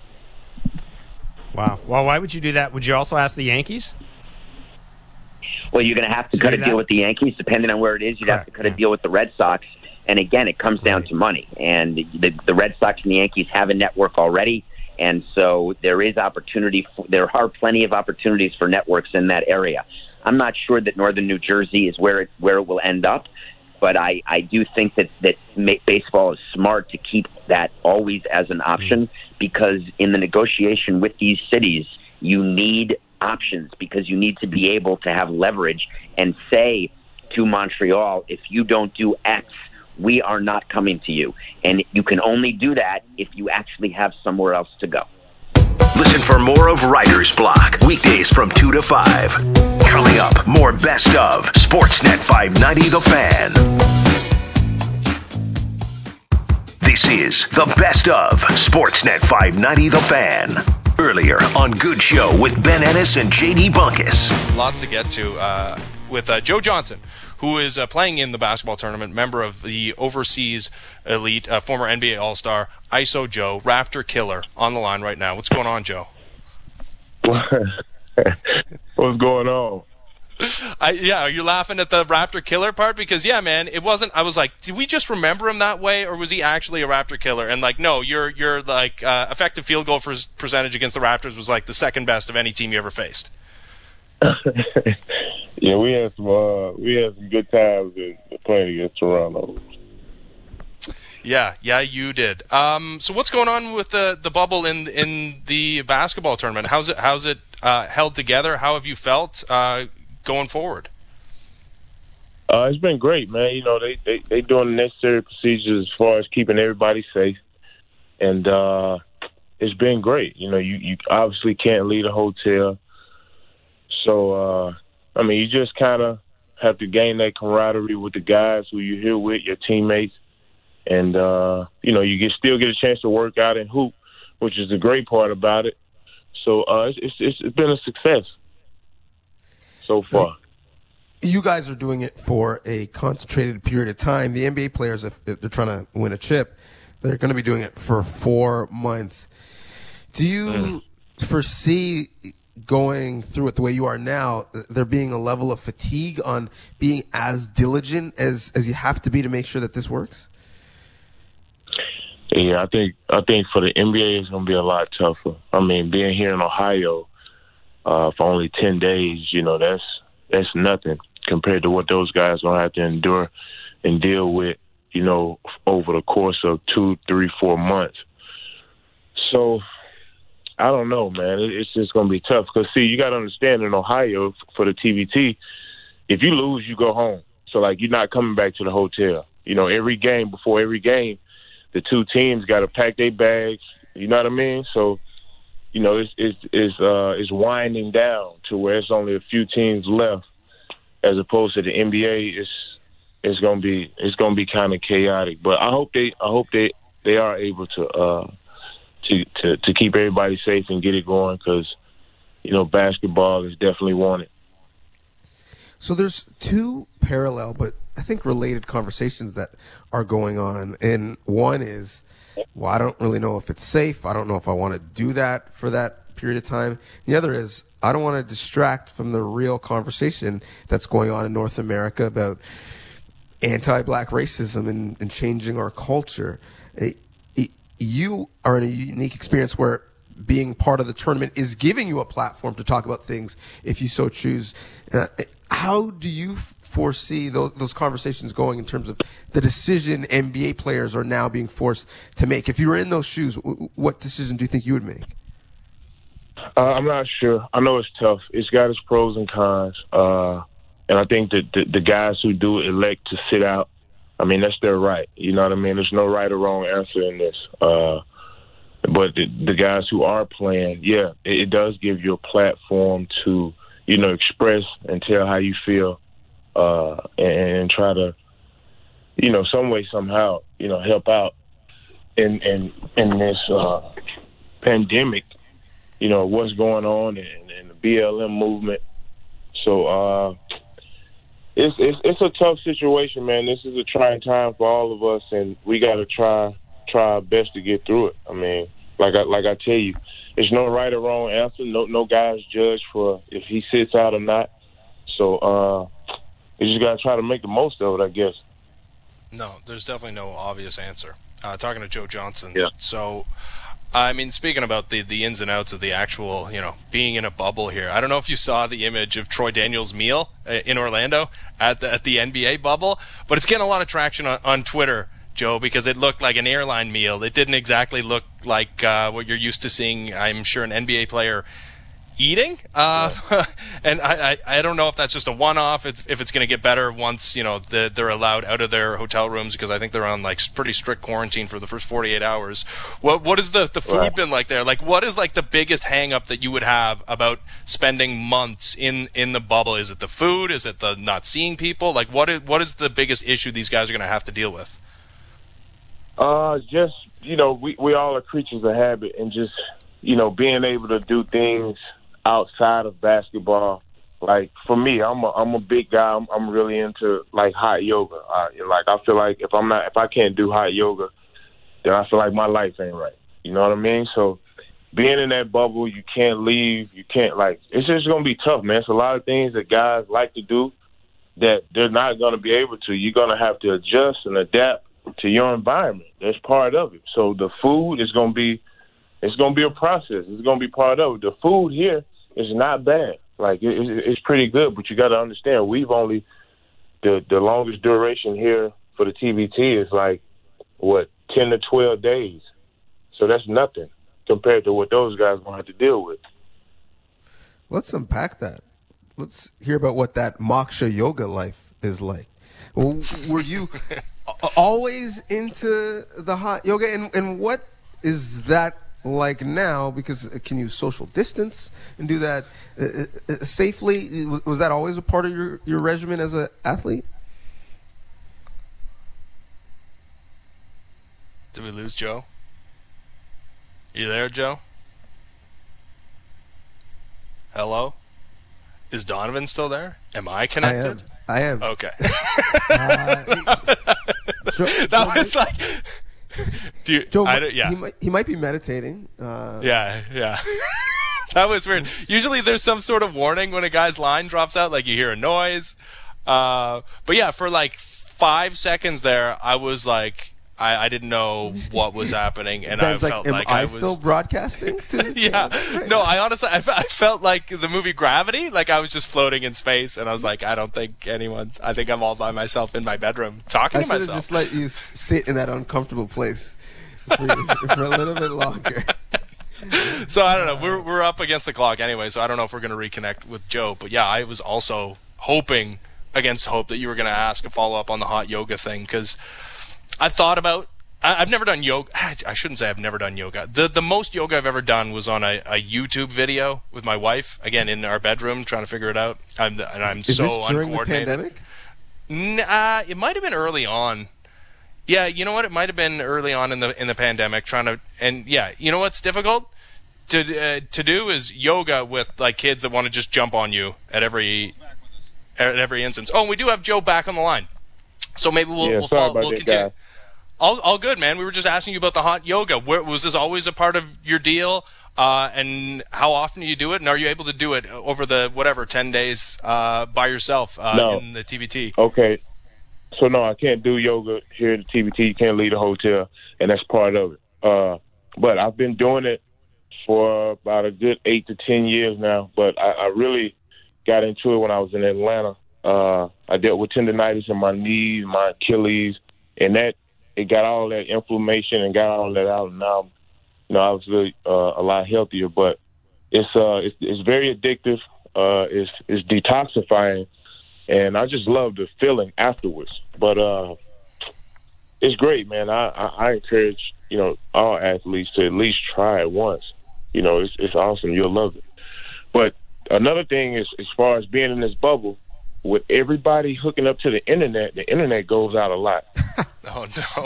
Wow. Well, why would you do that? Would you also ask the Yankees? Well, you're going to have to, to cut a that? deal with the Yankees, depending on where it is. You'd Correct. have to cut yeah. a deal with the Red Sox. And again, it comes down to money. And the, the Red Sox and the Yankees have a network already, and so there is opportunity. For, there are plenty of opportunities for networks in that area. I'm not sure that northern New Jersey is where it where it will end up. but I, I do think that, that ma- baseball is smart to keep that always as an option, because in the negotiation with these cities, you need options, because you need to be able to have leverage and say to Montreal, if you don't do X, we are not coming to you. And you can only do that if you actually have somewhere else to go. Listen for more of Writer's Block, weekdays from two to five. Coming up, more best of Sportsnet five ninety The Fan. This is the best of Sportsnet five ninety The Fan. Earlier on Good Show with Ben Ennis and J D Bunkus. Lots to get to uh, with uh, Joe Johnson, who is uh, playing in the basketball tournament, member of the Overseas Elite, uh, former N B A All-Star, I S O Joe, Raptor Killer, on the line right now. What's going on, Joe? What's going on? I, yeah, are you laughing at the Raptor Killer part? Because, yeah, man, it wasn't, I was like, did we just remember him that way, or was he actually a Raptor Killer? And, like, no, your, your like, uh, effective field goal for percentage against the Raptors was, like, the second best of any team you ever faced. Yeah, we had some uh, we had some good times in, in playing against Toronto. Yeah, yeah, you did. Um, so what's going on with the, the bubble in in the basketball tournament? How's it how's it uh, held together? How have you felt uh, going forward? Uh, it's been great, man. You know, they they they doing the necessary procedures as far as keeping everybody safe, and uh, it's been great. You know, you, you obviously can't leave a hotel, so. Uh, I mean, you just kind of have to gain that camaraderie with the guys who you're here with, your teammates. And, uh, you know, you get still get a chance to work out and hoop, which is the great part about it. So uh, it's, it's it's been a success so far. You guys are doing it for a concentrated period of time. The N B A players, if they're trying to win a chip, they're going to be doing it for four months. Do you mm. foresee going through it the way you are now, there being a level of fatigue on being as diligent as, as you have to be to make sure that this works? Yeah, I think I think for the N B A it's going to be a lot tougher. I mean, being here in Ohio uh, for only ten days, you know, that's that's nothing compared to what those guys are going to have to endure and deal with, you know, over the course of two, three, four months. So I don't know, man. It's just going to be tough. Because, see, you got to understand, in Ohio, for the T V T, if you lose, you go home. So, like, you're not coming back to the hotel. You know, every game, before every game, the two teams got to pack their bags. You know what I mean? So, you know, it's it's it's, uh, it's winding down to where it's only a few teams left, as opposed to the N B A. It's it's going to be it's going to be kind of chaotic. But I hope they I hope they, they are able to. Uh, To, to, to keep everybody safe and get it going, because, you know, basketball is definitely wanted. So there's two parallel but I think related conversations that are going on. And one is, well, I don't really know if it's safe. I don't know if I want to do that for that period of time. The other is, I don't want to distract from the real conversation that's going on in North America about anti-black racism and, and changing our culture. It, You are in a unique experience where being part of the tournament is giving you a platform to talk about things if you so choose. Uh, how do you foresee those, those conversations going in terms of the decision N B A players are now being forced to make? If you were in those shoes, what decision do you think you would make? Uh, I'm not sure. I know it's tough. It's got its pros and cons. Uh, and I think that the, the guys who do elect to sit out, I mean, that's their right. You know what I mean? There's no right or wrong answer in this. Uh, but the, the guys who are playing, yeah, it, it does give you a platform to, you know, express and tell how you feel uh, and, and try to, you know, some way, somehow, you know, help out in, in, in this uh, pandemic, you know, what's going on in, in the B L M movement. So, uh It's, it's it's a tough situation, man. This is a trying time for all of us, and we got to try try our best to get through it. I mean, like I like I tell you, there's no right or wrong answer. No no guy's judged for if he sits out or not. So uh, you just got to try to make the most of it, I guess. No, there's definitely no obvious answer. Uh, talking to Joe Johnson. Yeah. So I mean, speaking about the, the ins and outs of the actual, you know, being in a bubble here, I don't know if you saw the image of Troy Daniels' meal in Orlando at the, at the N B A bubble, but it's getting a lot of traction on, on Twitter, Joe, because it looked like an airline meal. It didn't exactly look like uh, what you're used to seeing, I'm sure, an N B A player eating. Uh, yeah. And I, I, I don't know if that's just a one-off, it's, if it's going to get better once, you know, the, they're allowed out of their hotel rooms, because I think they're on, like, pretty strict quarantine for the first forty-eight hours. What What has the, the food right. been like there? Like, what is, like, the biggest hang-up that you would have about spending months in, in the bubble? Is it the food? Is it the not seeing people? Like, what is, what is the biggest issue these guys are going to have to deal with? Uh, just, you know, we, we all are creatures of habit, and just, you know, being able to do things outside of basketball. Like, for me, I'm a, I'm a big guy. I'm, I'm really into, like, hot yoga. Uh, like, I feel like if I'm not, if I can't do hot yoga, then I feel like my life ain't right. You know what I mean? So being in that bubble, you can't leave. You can't, like, it's just going to be tough, man. It's a lot of things that guys like to do that they're not going to be able to. You're going to have to adjust and adapt to your environment. That's part of it. So the food is going to be, it's going to be a process. It's going to be part of it. The food here is not bad. Like, it, it's pretty good, but you got to understand, we've only, the, the longest duration here for the T B T is like, what, ten to twelve days. So that's nothing compared to what those guys are going to have to deal with. Let's unpack that. Let's hear about what that moksha yoga life is like. Were you always into the hot yoga? And, and what is that like now? Because can you social distance and do that uh, uh, safely? Was that always a part of your, your regimen as an athlete? Did we lose Joe? You there, Joe? Hello? Is Donovan still there? Am I connected? I am. I am. Okay. uh, Joe, that was like... Do you, Joe, I don't, yeah. he might, he might be meditating. Uh, yeah, yeah. That was weird. Usually there's some sort of warning when a guy's line drops out, like you hear a noise. Uh, but yeah, for like five seconds there, I was like, I, I didn't know what was happening, and Ben's I felt like, like am I, I was still broadcasting. To, yeah, right. No, I honestly, I, fe- I felt like the movie Gravity, like I was just floating in space, and I was like, I don't think anyone. I think I'm all by myself in my bedroom talking I to myself. I should have just let you sit in that uncomfortable place for, for a little bit longer. So I don't know. We're we're up against the clock anyway, so I don't know if we're going to reconnect with Joe. But yeah, I was also hoping against hope that you were going to ask a follow up on the hot yoga thing, because I've thought about. I've never done yoga. I shouldn't say I've never done yoga. The the most yoga I've ever done was on a, a YouTube video with my wife, again, in our bedroom, trying to figure it out. I'm, and I'm Is so this during uncoordinated. the pandemic? Nah, it might have been early on. Yeah, you know what? It might have been early on in the in the pandemic, trying to, and yeah, you know what's difficult to uh, to do is yoga with like kids that want to just jump on you at every at every instance. Oh, and we do have Joe back on the line, so maybe we'll yeah, we'll, sorry follow, about we'll that, continue. guy. All, all good, man. We were just asking you about the hot yoga. Where, was this always a part of your deal? Uh, and how often do you do it? And are you able to do it over the, whatever, ten days uh, by yourself uh, no. in the T B T? Okay. So, no, I can't do yoga here at the T B T. You can't leave the hotel, and that's part of it. Uh, but I've been doing it for about a good eight to ten years now. But I, I really got into it when I was in Atlanta. Uh, I dealt with tendonitis in my knees, my Achilles, and that it got all that inflammation and got all that out. And now, you know, I was really uh, a lot healthier. But it's uh, it's, it's very addictive. Uh, it's it's detoxifying, and I just love the feeling afterwards. But uh, it's great, man. I, I, I encourage you know all athletes to at least try it once. You know, it's it's awesome. You'll love it. But another thing is, as far as being in this bubble, with everybody hooking up to the internet, the internet goes out a lot. Oh, no.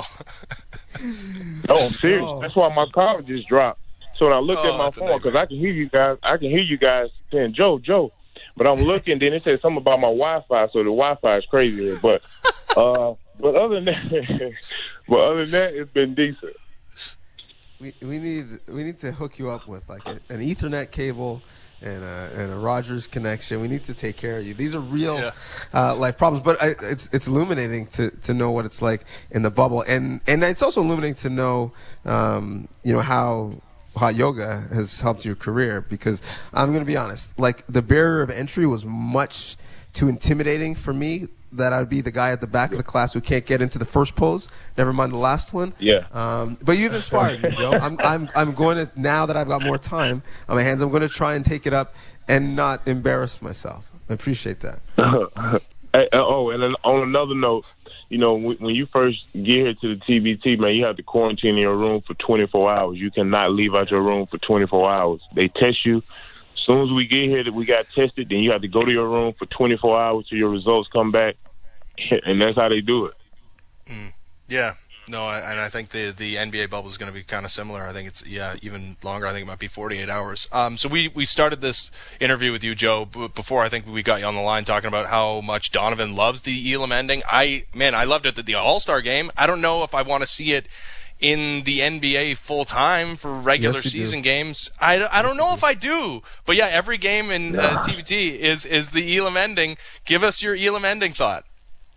No, I'm serious. Oh. That's why my power just dropped. So when I looked oh, at my phone, because I can hear you guys, I can hear you guys saying, Joe, Joe. But I'm looking, then it said something about my Wi-Fi, so the Wi-Fi is crazy here. But, uh, but other than that, but other than that, it's been decent. We we need we need to hook you up with like a, an Ethernet cable and a, and a Rogers connection. We need to take care of you. These are real yeah. uh, life problems, but I, it's it's illuminating to, to know what it's like in the bubble, and and it's also illuminating to know um, you know how hot yoga has helped your career, because I'm going to be honest, like the barrier of entry was much too intimidating for me, that I'd be the guy at the back of the class who can't get into the first pose, never mind the last one. Yeah. Um, but you've inspired me, Joe. I'm, I'm, I'm going to, now that I've got more time on my hands, I'm going to try and take it up and not embarrass myself. I appreciate that. Hey, uh, oh, and then on another note, you know, when, when you first get here to the T B T, man, you have to quarantine in your room for twenty-four hours. You cannot leave out your room for twenty-four hours. They test you. As soon as we get here that we got tested, then you have to go to your room for twenty-four hours till your results come back, and that's how they do it. Mm. Yeah. No, I, and I think the the N B A bubble is going to be kind of similar. I think it's yeah even longer. I think it might be forty-eight hours. Um, so we, we started this interview with you, Joe, b- before I think we got you on the line talking about how much Donovan loves the Elam ending. I man, I loved it at the All-Star game. I don't know if I want to see it in the N B A full time for regular Yes, you season do. games. I, I don't know if I do, but yeah, every game in uh, T B T is is the Elam ending. Give us your Elam ending thought.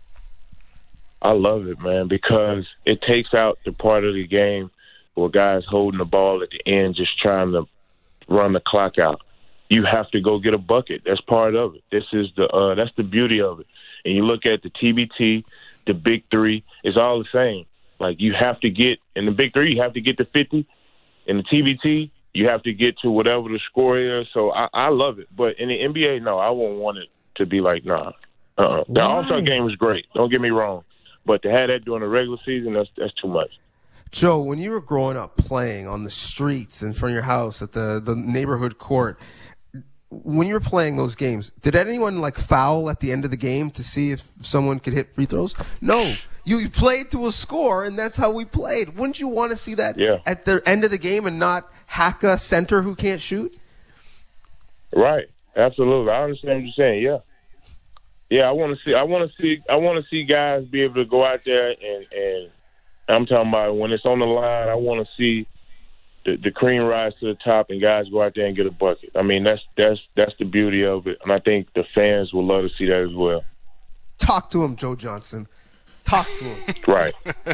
I love it, man, because it takes out the part of the game where guys holding the ball at the end just trying to run the clock out. You have to go get a bucket. That's part of it. This is the uh, that's the beauty of it. And you look at the T B T, the Big Three, it's all the same. Like you have to get in the Big Three, you have to get to fifty. In the T B T, you have to get to whatever the score is. So I, I love it. But in the N B A, no, I won't want it to be like nah. Uh-uh. The All-Star game was great. Don't get me wrong. But to have that during the regular season, that's that's too much. Joe, when you were growing up playing on the streets in front of your house at the, the neighborhood court, when you were playing those games, did anyone like foul at the end of the game to see if someone could hit free throws? No. You, you played to a score, and that's how we played. Wouldn't you want to see that Yeah. at the end of the game and not hack a center who can't shoot? Right. Absolutely. I understand what you're saying. Yeah. Yeah, I want to see. I want to see. I want to see guys be able to go out there and, and I'm talking about when it's on the line. I want to see the, the cream rise to the top and guys go out there and get a bucket. I mean, that's that's that's the beauty of it, and I think the fans will love to see that as well. Talk to him, Joe Johnson. Talk to him. Right.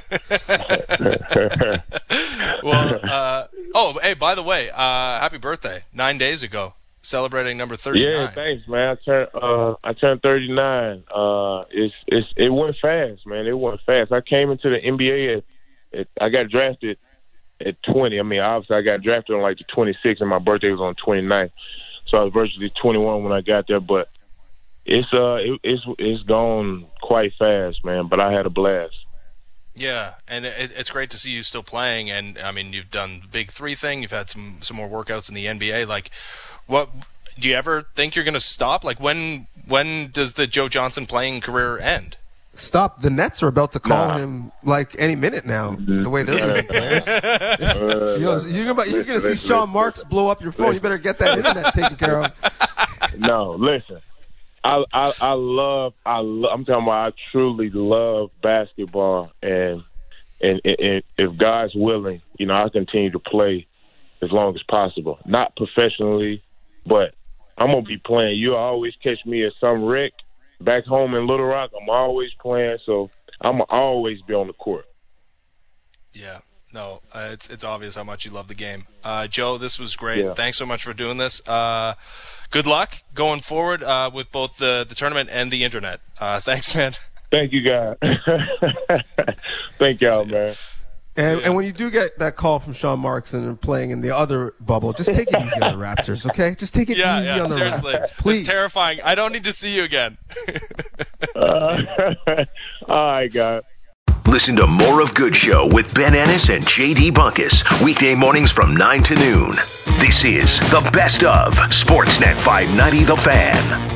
Well, uh, oh, hey, by the way, uh, happy birthday! Nine days ago, celebrating number thirty-nine. Yeah, thanks, man. I turned uh, I turned thirty-nine. Uh, it's it's it went fast, man. It went fast. I came into the N B A at, at I got drafted at twenty. I mean, obviously I got drafted on like the twenty-sixth, and my birthday was on the twenty-ninth. So I was virtually twenty-one when I got there. But it's uh it, it's it's gone quite fast, man. But I had a blast. Yeah, and it, it's great to see you still playing. And I mean, you've done the Big Three thing. You've had some some more workouts in the N B A. Like, what do you ever think you're going to stop? Like, when when does the Joe Johnson playing career end? Stop. The Nets are about to call Nah. him like any minute now, the way they're doing players. Uh, Yo, you're gonna, you're gonna see listen, Sean listen. Marks blow up your phone. You better get that internet taken care of. No, listen. I, I I love I lo- I'm talking about I truly love basketball, and and, and and if God's willing, you know, I'll continue to play as long as possible. Not professionally, but I'm gonna be playing. You'll always catch me at some rec back home in Little Rock. I'm always playing, so I'm gonna always be on the court. Yeah, no, uh, it's it's obvious how much you love the game. Uh, Joe, this was great. Yeah. Thanks so much for doing this. Uh, good luck going forward uh, with both the, the tournament and the internet. Uh, thanks, man. Thank you, guys. Thank y'all, man. And, and when you do get that call from Sean Marks and playing in the other bubble, just take it easy on the Raptors, okay? Just take it Yeah, easy yeah, on the seriously. Raptors, It's please. terrifying. I don't need to see you again. Uh, all right, guys. Listen to more of Good Show with Ben Ennis and J D Bunkus, weekday mornings from nine to noon. This is the best of Sportsnet five ninety The Fan.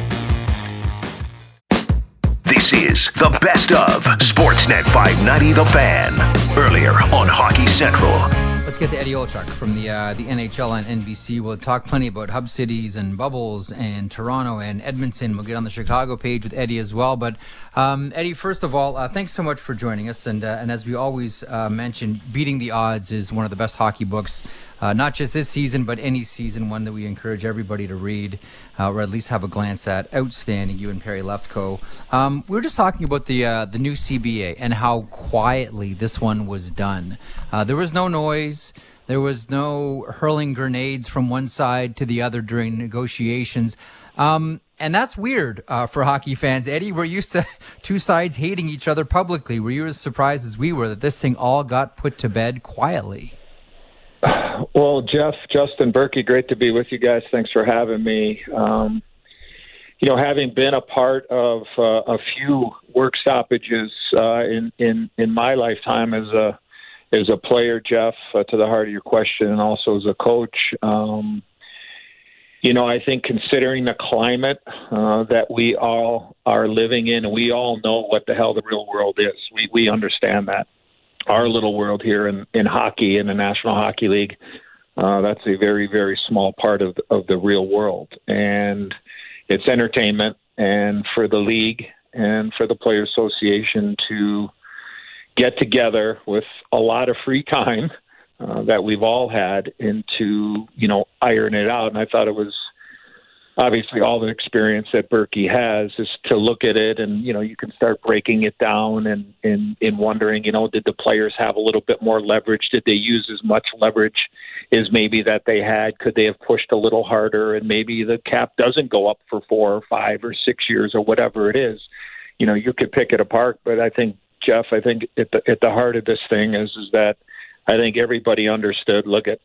This is the best of Sportsnet five ninety The Fan. Earlier on Hockey Central. Let's get to Eddie Olchuk from the uh, the N H L on N B C. We'll talk plenty about hub cities and bubbles and Toronto and Edmonton. We'll get on the Chicago page with Eddie as well. But um, Eddie, first of all, uh, thanks so much for joining us. And uh, and as we always uh, mention, Beating the Odds is one of the best hockey books uh, not just this season, but any season, one that we encourage everybody to read uh, or at least have a glance at. Outstanding, you and Perry Lefko. Um, we were just talking about the uh, the new C B A and how quietly this one was done. Uh, there was no noise. There was no hurling grenades from one side to the other during negotiations. Um, and that's weird uh, for hockey fans. Eddie, we're used to two sides hating each other publicly. Were you as surprised as we were that this thing all got put to bed quietly? Well, Jeff, Justin, Berkey, great to be with you guys. Thanks for having me. Um, you know, having been a part of uh, a few work stoppages uh, in, in, in my lifetime as a as a player, Jeff, uh, to the heart of your question, and also as a coach, um, you know, I think considering the climate uh, that we all are living in, and we all know what the hell the real world is. We we understand that. Our little world here in, in hockey, in the National Hockey League, uh, that's a very, very small part of, of the real world. And it's entertainment, and for the league and for the Player Association to get together with a lot of free time uh, that we've all had and to, you know, iron it out. And I thought it was obviously all the experience that Berkey has is to look at it and, you know, you can start breaking it down and, and, and wondering, you know, did the players have a little bit more leverage? Did they use as much leverage as maybe that they had? Could they have pushed a little harder? And maybe the cap doesn't go up for four or five or six years or whatever it is. You know, you could pick it apart, but I think, Jeff, I think at the, at the heart of this thing is is that I think everybody understood. Look at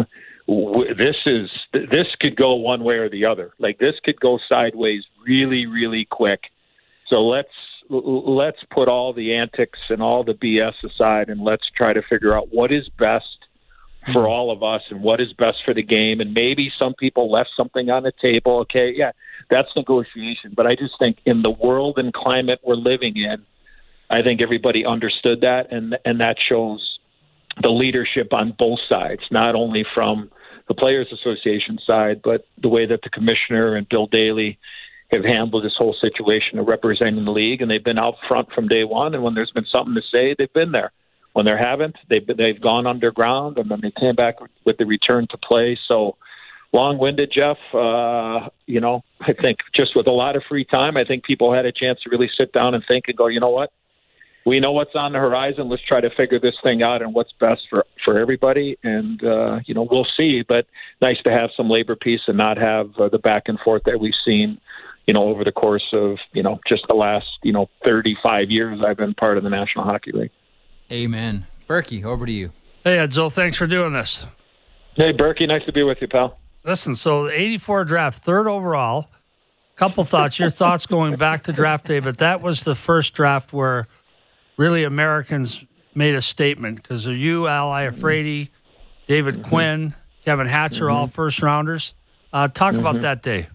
this is this could go one way or the other. Like this could go sideways really, really quick. So let's let's put all the antics and all the B S aside, and let's try to figure out what is best for all of us and what is best for the game. And maybe some people left something on the table. Okay, yeah, that's negotiation. But I just think in the world and climate we're living in, I think everybody understood that, and and that shows the leadership on both sides, not only from the Players Association side, but the way that the commissioner and Bill Daly have handled this whole situation of representing the league, and they've been out front from day one, and when there's been something to say, they've been there. When there haven't, they've, they've gone underground, and then they came back with the return to play. So long-winded, Jeff, uh, you know, I think just with a lot of free time, I think people had a chance to really sit down and think and go, you know what? We know what's on the horizon. Let's try to figure this thing out and what's best for, for everybody. And, uh, you know, we'll see. But nice to have some labor peace and not have uh, the back and forth that we've seen, you know, over the course of, you know, just the last, you know, thirty-five years I've been part of the National Hockey League. Amen. Berkey, over to you. Hey, Edzo, thanks for doing this. Hey, Berkey, nice to be with you, pal. Listen, so the eighty-four draft, third overall. Couple thoughts. Your thoughts going back to draft day, but that was the first draft where really Americans made a statement because of you, Al Iafrate, David mm-hmm. Quinn, Kevin Hatcher, mm-hmm. all first-rounders. Uh, talk mm-hmm. about that day.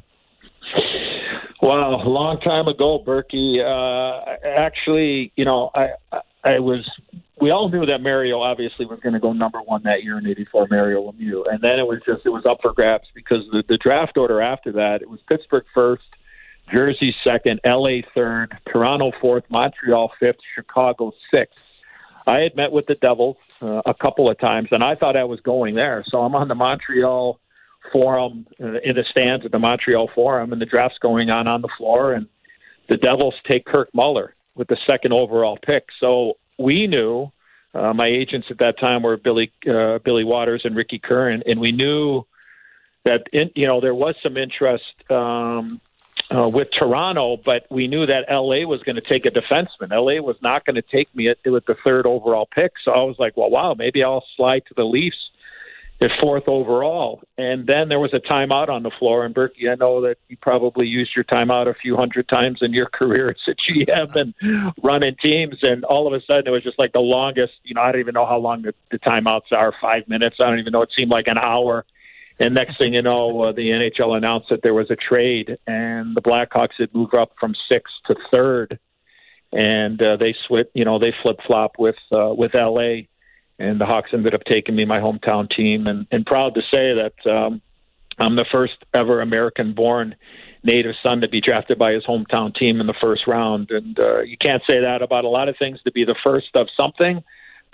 Wow, a long time ago, Berkey. Uh, actually, you know, I, I was. We all knew that Mario obviously was going to go number one that year in eighty-four, Mario Lemieux, and then it was just it was up for grabs because the, the draft order after that it was Pittsburgh first, Jersey second, L A third, Toronto fourth, Montreal fifth, Chicago sixth. I had met with the Devils uh, a couple of times, and I thought I was going there. So I'm on the Montreal Forum, uh, in the stands at the Montreal Forum, and the draft's going on on the floor, and the Devils take Kirk Muller with the second overall pick. So we knew, uh, my agents at that time were Billy uh, Billy Waters and Ricky Curran, and we knew that in, you know there was some interest um, uh, with Toronto, but we knew that L A was going to take a defenseman. L A was not going to take me at, with the third overall pick, so I was like, well, wow, maybe I'll slide to the Leafs at fourth overall. And then there was a timeout on the floor. And Berkey, I know that you probably used your timeout a few hundred times in your career as a G M and running teams. And all of a sudden it was just like the longest, you know, I don't even know how long the, the timeouts are, five minutes. I don't even know. It seemed like an hour. And next thing you know, uh, the N H L announced that there was a trade and the Blackhawks had moved up from sixth to third. And uh, they switch, you know, they flip flop with, uh, with L A. And the Hawks ended up taking me, my hometown team, and, and proud to say that um, I'm the first ever American-born native son to be drafted by his hometown team in the first round. And uh, you can't say that about a lot of things, to be the first of something,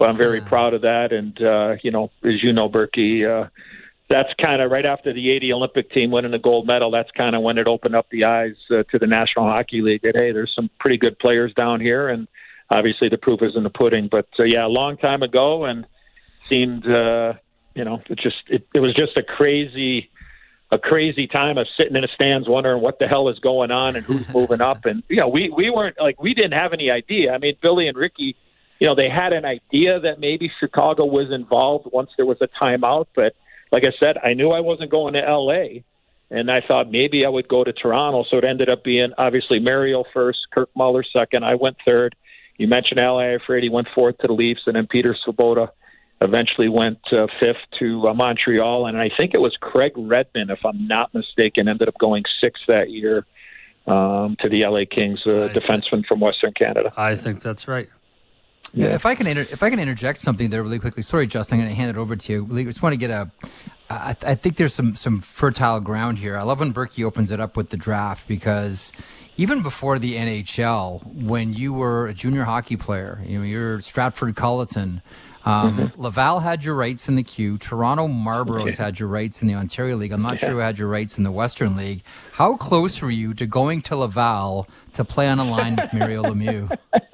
but I'm very proud of that. And, uh, you know, as you know, Berkey, uh, that's kind of right after the eighty Olympic team winning the gold medal. That's kind of when it opened up the eyes uh, to the National Hockey League that, hey, there's some pretty good players down here. And obviously the proof is in the pudding. But, uh, yeah, a long time ago, and seemed, uh, you know, it just it, it was just a crazy a crazy time of sitting in the stands wondering what the hell is going on and who's moving up. And, you know, we, we weren't like we didn't have any idea. I mean, Billy and Ricky, you know, they had an idea that maybe Chicago was involved once there was a timeout. But like I said, I knew I wasn't going to L A, and I thought maybe I would go to Toronto. So it ended up being obviously Mario first, Kirk Muller second. I went third. You mentioned Al Iafrate, he went fourth to the Leafs, and then Peter Svoboda eventually went uh, fifth to uh, Montreal. And I think it was Craig Redmond, if I'm not mistaken, ended up going sixth that year um, to the L A Kings, uh, defenseman from Western Canada. I think that's right. Yeah. yeah, if I can inter- if I can interject something there really quickly. Sorry, Justin, I'm going to hand it over to you. I just want to get a. I, I think there's some some fertile ground here. I love when Berkey opens it up with the draft, because even before the N H L, when you were a junior hockey player, you know, you're Stratford Colleton. Um, mm-hmm. Laval had your rights in the Q. Toronto Marlboros had your rights in the Ontario League. I'm not yeah. sure who had your rights in the Western League. How close were you to going to Laval to play on a line with Mario Lemieux?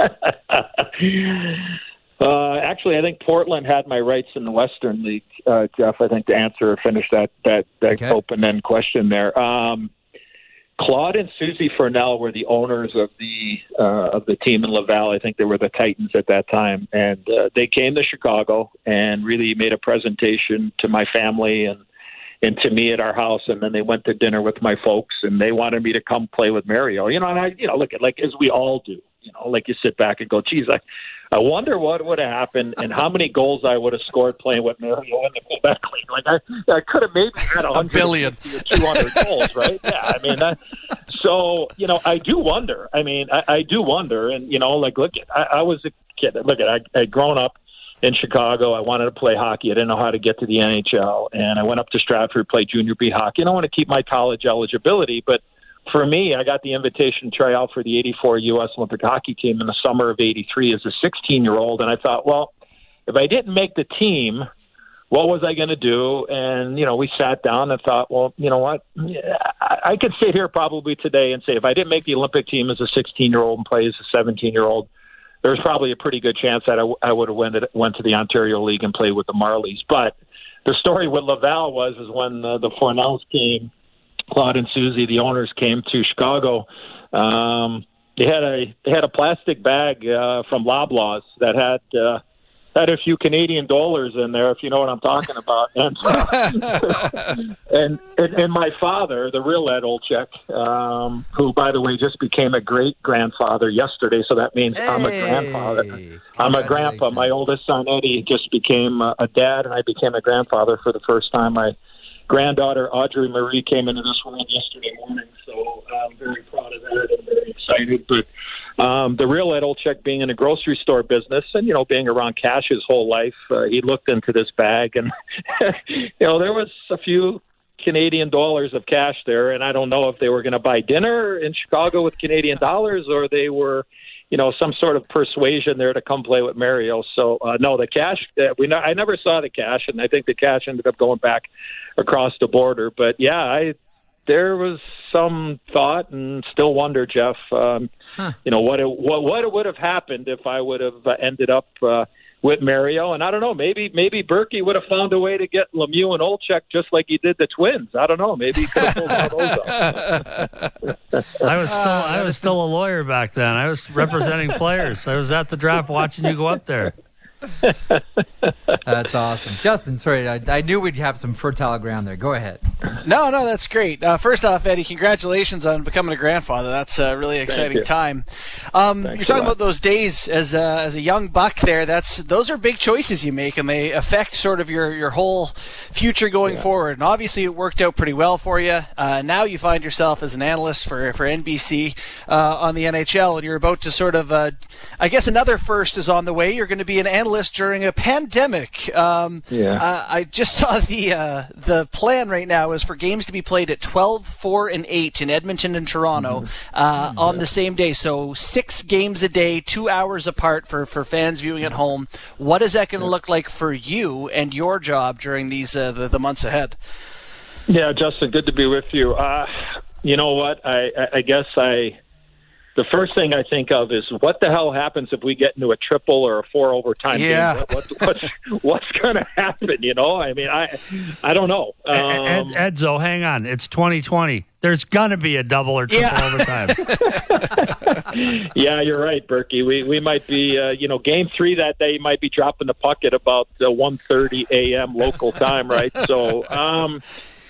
Uh, actually, I think Portland had my rights in the Western League, uh, Jeff. I think to answer or finish that that, that okay. open-end question there. Um, Claude and Susie Furnell were the owners of the uh, of the team in Laval. I think they were the Titans at that time, and uh, they came to Chicago and really made a presentation to my family and and to me at our house. And then they went to dinner with my folks, and they wanted me to come play with Mario. You know, and I, you know, look at like as we all do. You know, like you sit back and go, geez, I, I wonder what would have happened and how many goals I would have scored playing with Mario in the Quebec League. Like I, I could have maybe had a billion or two hundred goals, right? Yeah, I mean, that, so you know, I do wonder. I mean, I, I do wonder, and you know, like look, I, I was a kid. Look, at I I'd grown up in Chicago. I wanted to play hockey. I didn't know how to get to the N H L, and I went up to Stratford, played junior B hockey. And I want to keep my college eligibility, but for me, I got the invitation to try out for the eighty-four U S Olympic hockey team in the summer of eighty-three as a sixteen-year-old. And I thought, well, if I didn't make the team, what was I going to do? And, you know, we sat down and thought, well, you know what? I, I could sit here probably today and say if I didn't make the Olympic team as a sixteen-year-old and play as a seventeen-year-old, there's probably a pretty good chance that I, I would have went, went to the Ontario League and played with the Marlies. But the story with Laval was is when uh, the Fournells came, Claude and Susie, the owners, came to Chicago. Um, they had a they had a plastic bag uh, from Loblaws that had uh, had a few Canadian dollars in there, if you know what I'm talking about. And uh, and, and and my father, the real Ed Olczyk, um, who by the way just became a great grandfather yesterday, so that means hey, I'm a grandfather. I'm a grandpa. My oldest son Eddie just became a, a dad, and I became a grandfather for the first time. I. Granddaughter Audrey Marie came into this world yesterday morning, so I'm very proud of that and very excited. But um, the real Ed Olczyk being in a grocery store business and, you know, being around cash his whole life, uh, he looked into this bag and, you know, there was a few Canadian dollars of cash there, and I don't know if they were going to buy dinner in Chicago with Canadian dollars or they were, you know, some sort of persuasion there to come play with Mario. So, uh, no, the cash, uh, we I never saw the cash, and I think the cash ended up going back across the border. But, yeah, I there was some thought and still wonder, Jeff, um, huh. you know, what it, what, what would have happened if I would have uh, ended up uh, with Mario. And I don't know, maybe maybe Berkey would have found a way to get Lemieux and Olczyk just like he did the Twins. I don't know. Maybe he could have pulled one of those off. I was still I was still a lawyer back then. I was representing players. I was at the draft watching you go up there. That's awesome. Justin, sorry, I, I knew we'd have some fertile ground there. Go ahead. No, no, that's great. Uh, first off, Eddie, congratulations on becoming a grandfather. That's a really exciting time. Um, you're talking about those days as a, as a young buck there. That's those are big choices you make, and they affect sort of your, your whole future going yeah. forward. And obviously, it worked out pretty well for you. Uh, now you find yourself as an analyst for, for N B C uh, on the N H L, and you're about to sort of, uh, I guess another first is on the way. You're going to be an analyst analyst during a pandemic. Um, Yeah. uh, I just saw the uh, the plan right now is for games to be played at twelve, four, and eight in Edmonton and Toronto uh, on the same day. So six games a day, two hours apart for, for fans viewing at home. What is that going to look like for you and your job during these uh, the, the months ahead? Yeah, Justin, good to be with you. Uh, you know what? I, I, I guess I the first thing I think of is what the hell happens if we get into a triple or a four overtime yeah. game? What, what, what's what's going to happen? You know, I mean, I I don't know. Um, Ed, Edzo, hang on. It's twenty twenty. There's going to be a double or triple Yeah. overtime. Yeah, you're right, Berkey. We we might be, uh, you know, game three that day might be dropping the puck at about uh, one thirty a.m. local time, right? So, um,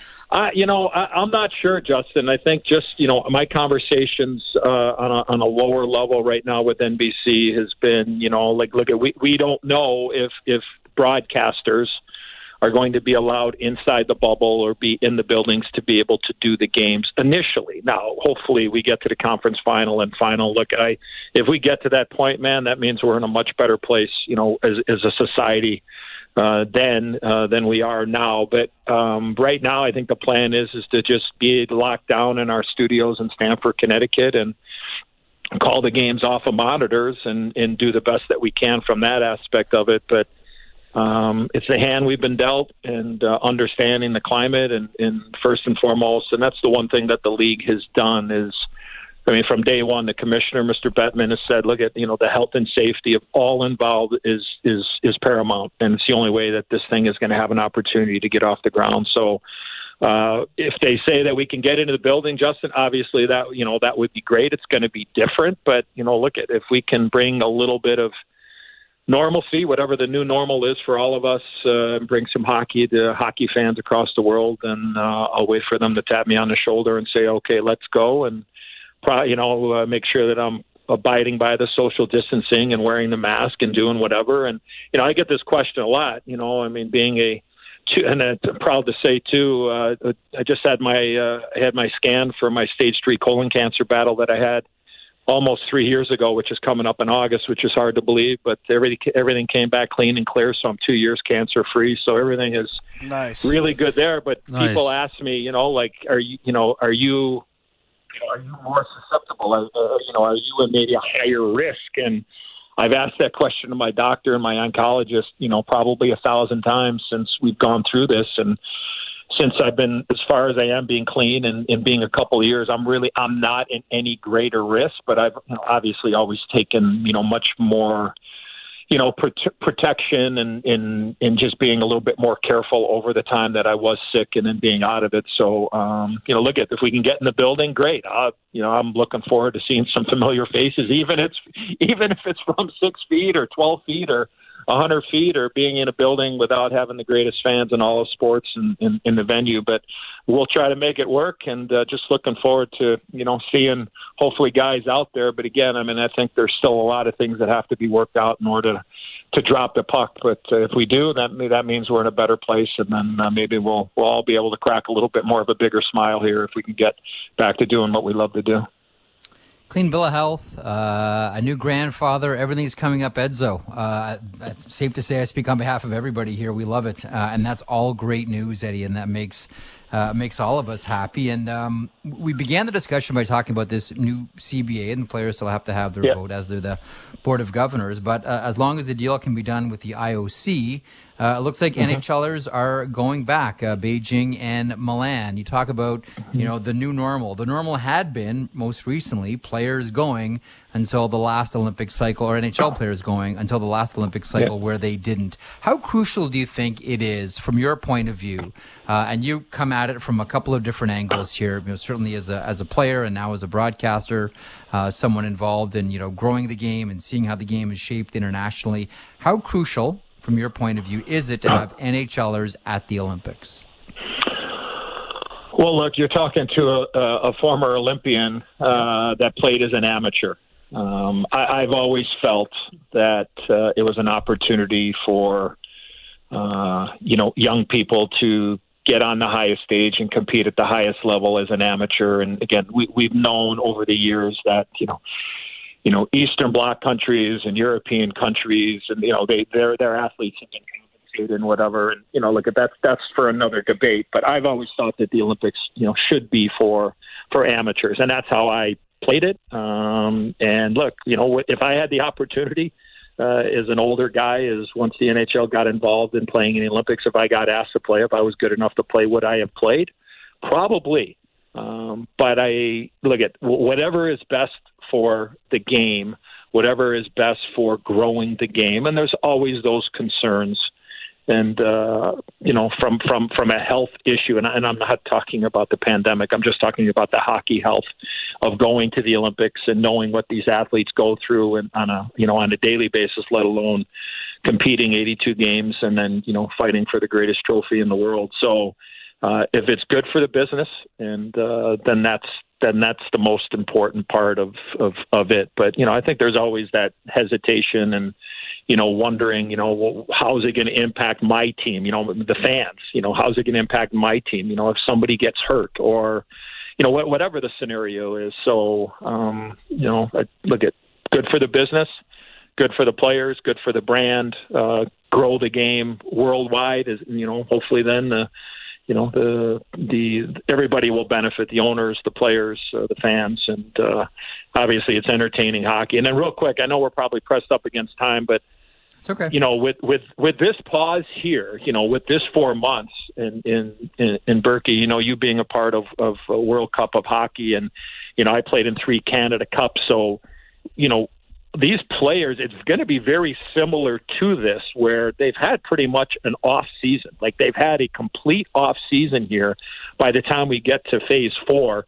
I, you know, I, I'm not sure, Justin. I think just, you know, my conversations uh, on a on a lower level right now with N B C has been, you know, like, look at we we don't know if if broadcasters are going to be allowed inside the bubble or be in the buildings to be able to do the games initially. Now, hopefully we get to the conference final and final. Look, I, if we get to that point, man, that means we're in a much better place, you know, as, as a society uh, then uh, than we are now. But um, right now, I think the plan is is to just be locked down in our studios in Stamford, Connecticut, and call the games off of monitors and, and do the best that we can from that aspect of it. But Um, it's the hand we've been dealt, and uh, understanding the climate, and, and first and foremost, and that's the one thing that the league has done is, I mean, from day one, the commissioner, Mister Bettman, has said, look at, you know, the health and safety of all involved is is is paramount, and it's the only way that this thing is going to have an opportunity to get off the ground. So uh, if they say that we can get into the building, Justin, obviously that, you know, that would be great. It's going to be different, but, you know, look at if we can bring a little bit of normalcy, whatever the new normal is for all of us, uh, bring some hockey to hockey fans across the world, and uh, I'll wait for them to tap me on the shoulder and say, okay, let's go, and you know, uh, make sure that I'm abiding by the social distancing and wearing the mask and doing whatever. And, you know, I get this question a lot, you know, I mean, being a, and I'm proud to say too, uh, I just had my, uh, I had my scan for my stage three colon cancer battle that I had almost three years ago, which is coming up in August, which is hard to believe, but everything, everything came back clean and clear. So I'm two years cancer free. So everything is nice, really good there. But nice. People ask me, you know, like, are you, you know, are you, you know, are you more susceptible? Uh, you know, are you at maybe a higher risk? And I've asked that question to my doctor and my oncologist, you know, probably a thousand times since we've gone through this. And since I've been as far as I am being clean and, and being a couple of years, I'm really, I'm not in any greater risk, but I've you know, obviously always taken, you know, much more, you know, prote- protection and, and, and just being a little bit more careful over the time that I was sick and then being out of it. So, um, you know, look at, if we can get in the building, great. Uh, you know, I'm looking forward to seeing some familiar faces, even if it's, even if it's from six feet or twelve feet or one hundred feet, or being in a building without having the greatest fans in all of sports and in, in the venue. But we'll try to make it work, and uh, just looking forward to, you know, seeing hopefully guys out there. But again, I mean, I think there's still a lot of things that have to be worked out in order to, to drop the puck. But uh, if we do, that that means we're in a better place, and then uh, maybe we'll we'll all be able to crack a little bit more of a bigger smile here if we can get back to doing what we love to do. Clean bill of health, uh, a new grandfather, everything's coming up, Edzo. Uh, safe to say I speak on behalf of everybody here. We love it. Uh, and that's all great news, Eddie, and that makes uh, makes all of us happy. And um, we began the discussion by talking about this new C B A, and the players still have to have their yep. vote as they're the Board of Governors. But uh, as long as the deal can be done with the I O C, Uh, it looks like mm-hmm. NHLers are going back, uh, Beijing and Milan. You talk about, you know, the new normal. The normal had been, most recently, players going until the last Olympic cycle, or N H L players going until the last Olympic cycle yeah. where they didn't. How crucial do you think it is, from your point of view, uh, and you come at it from a couple of different angles here, you know, certainly as a as a player and now as a broadcaster, uh, someone involved in, you know, growing the game and seeing how the game is shaped internationally. How crucial, from your point of view, is it to have NHLers at the Olympics? Well, look, you're talking to a, a former Olympian uh, that played as an amateur. Um, I, I've always felt that uh, it was an opportunity for, uh, you know, young people to get on the highest stage and compete at the highest level as an amateur. And again, we, we've known over the years that, you know, you know, Eastern Bloc countries and European countries, and you know, they their their athletes have been compensated and whatever. And you know, look, that's that's for another debate. But I've always thought that the Olympics, you know, should be for for amateurs, and that's how I played it. Um, and look, you know, if I had the opportunity uh, as an older guy, as once the N H L got involved in playing in the Olympics, if I got asked to play, if I was good enough to play, would I have played? Probably. Um, but I look at whatever is best for the game, whatever is best for growing the game. And there's always those concerns. And, uh, you know, from, from, from a health issue, and, and I'm not talking about the pandemic, I'm just talking about the hockey health of going to the Olympics and knowing what these athletes go through and on a, you know, on a daily basis, let alone competing eighty-two games and then, you know, fighting for the greatest trophy in the world. So uh, if it's good for the business, and uh, then that's, then that's the most important part of, of, of it. But, you know, I think there's always that hesitation and, you know, wondering, you know, well, how is it going to impact my team? You know, the fans, you know, how's it going to impact my team? You know, if somebody gets hurt or, you know, whatever the scenario is. So, um, you know, look at good for the business, good for the players, good for the brand, uh, grow the game worldwide is, you know, hopefully then the, you know, the, the, everybody will benefit, the owners, the players, uh, the fans, and uh, obviously it's entertaining hockey. And then real quick, I know we're probably pressed up against time, but it's okay. You know, with, with, with this pause here, you know, with this four months in, in, in, in Berkey, you know, you being a part of, of a World Cup of hockey, and, you know, I played in three Canada Cups. So, you know, these players, it's going to be very similar to this, where they've had pretty much an off season. Like they've had a complete off season here by the time we get to phase four.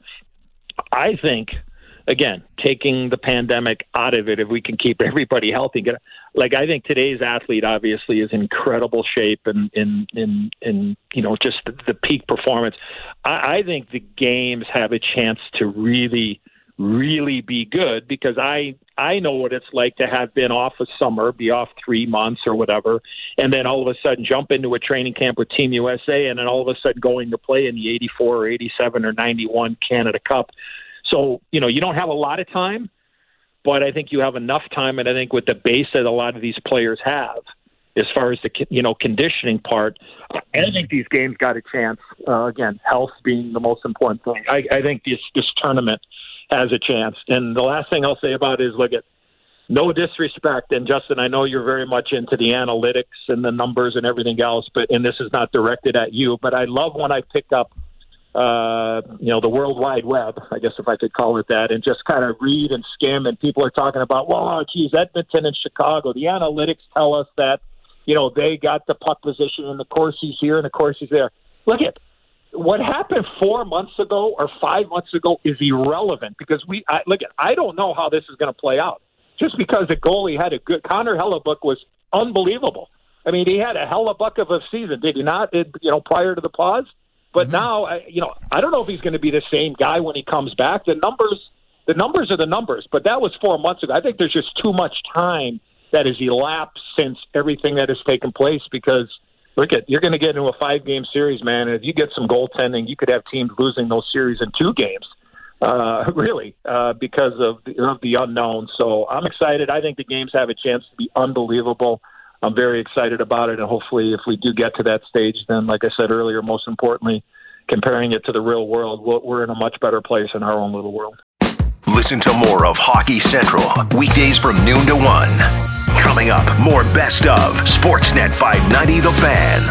I think, again, taking the pandemic out of it, if we can keep everybody healthy, get, like I think today's athlete obviously is in incredible shape and in, in, in, you know, just the, the peak performance. I, I think the games have a chance to really, really be good, because I, I know what it's like to have been off a summer, be off three months or whatever, and then all of a sudden jump into a training camp with Team U S A, and then all of a sudden going to play in the eighty-four or eighty-seven or ninety-one Canada Cup. So, you know, you don't have a lot of time, but I think you have enough time, and I think with the base that a lot of these players have, as far as the, you know, conditioning part, I think these games got a chance, uh, again, health being the most important thing. I, I think this, this tournament has a chance. And the last thing I'll say about it is, look at, no disrespect, and Justin, I know you're very much into the analytics and the numbers and everything else, but, and this is not directed at you, but I love when I pick up, uh, you know, the World Wide Web, I guess if I could call it that, and just kind of read and skim, and people are talking about, well, geez, Edmonton and Chicago, the analytics tell us that, you know, they got the puck position and the Corsi's here and the Corsi's there. Look at what happened four months ago or five months ago is irrelevant, because we, I, look at, I don't know how this is going to play out. Just because the goalie had a good, Connor Hellebuck was unbelievable. I mean, he had a Hellebuck of a season, did he not? It, you know, prior to the pause. But mm-hmm. now, I, you know, I don't know if he's going to be the same guy when he comes back. The numbers, the numbers are the numbers. But that was four months ago. I think there's just too much time that has elapsed since everything that has taken place. Because look at, you're going to get into a five-game series, man. And if you get some goaltending, you could have teams losing those series in two games. Uh, really, uh, because of the, of the unknown. So I'm excited. I think the games have a chance to be unbelievable. I'm very excited about it, and hopefully if we do get to that stage, then, like I said earlier, most importantly, comparing it to the real world, we're in a much better place in our own little world. Listen to more of Hockey Central, weekdays from noon to one. Coming up, more Best of Sportsnet five ninety The Fan.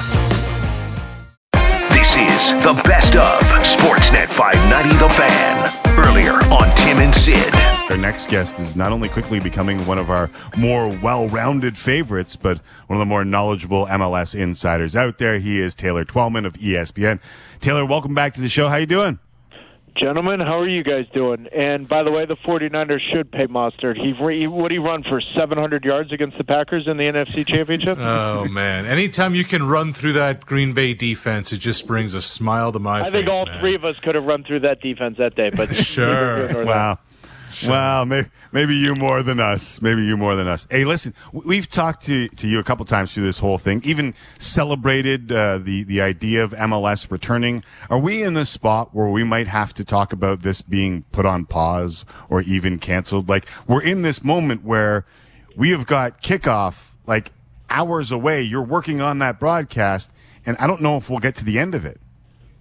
This is the Best of Sportsnet five ninety The Fan. Earlier on Tim and Sid. Our next guest is not only quickly becoming one of our more well-rounded favorites, but one of the more knowledgeable M L S insiders out there. He is Taylor Twellman of E S P N. Taylor, welcome back to the show. How you doing? Gentlemen, how are you guys doing? And by the way, the 49ers should pay Mostert. He, he would he run for seven hundred yards against the Packers in the N F C Championship? Oh, man. Anytime you can run through that Green Bay defense, it just brings a smile to my I face, think all man. three of us could have run through that defense that day. But sure. Wow. Well, maybe, maybe you more than us. Maybe you more than us. Hey, listen, we've talked to, to you a couple times through this whole thing, even celebrated uh, the, the idea of M L S returning. Are we in a spot where we might have to talk about this being put on pause or even canceled? Like, we're in this moment where we have got kickoff, like, hours away. You're working on that broadcast, and I don't know if we'll get to the end of it.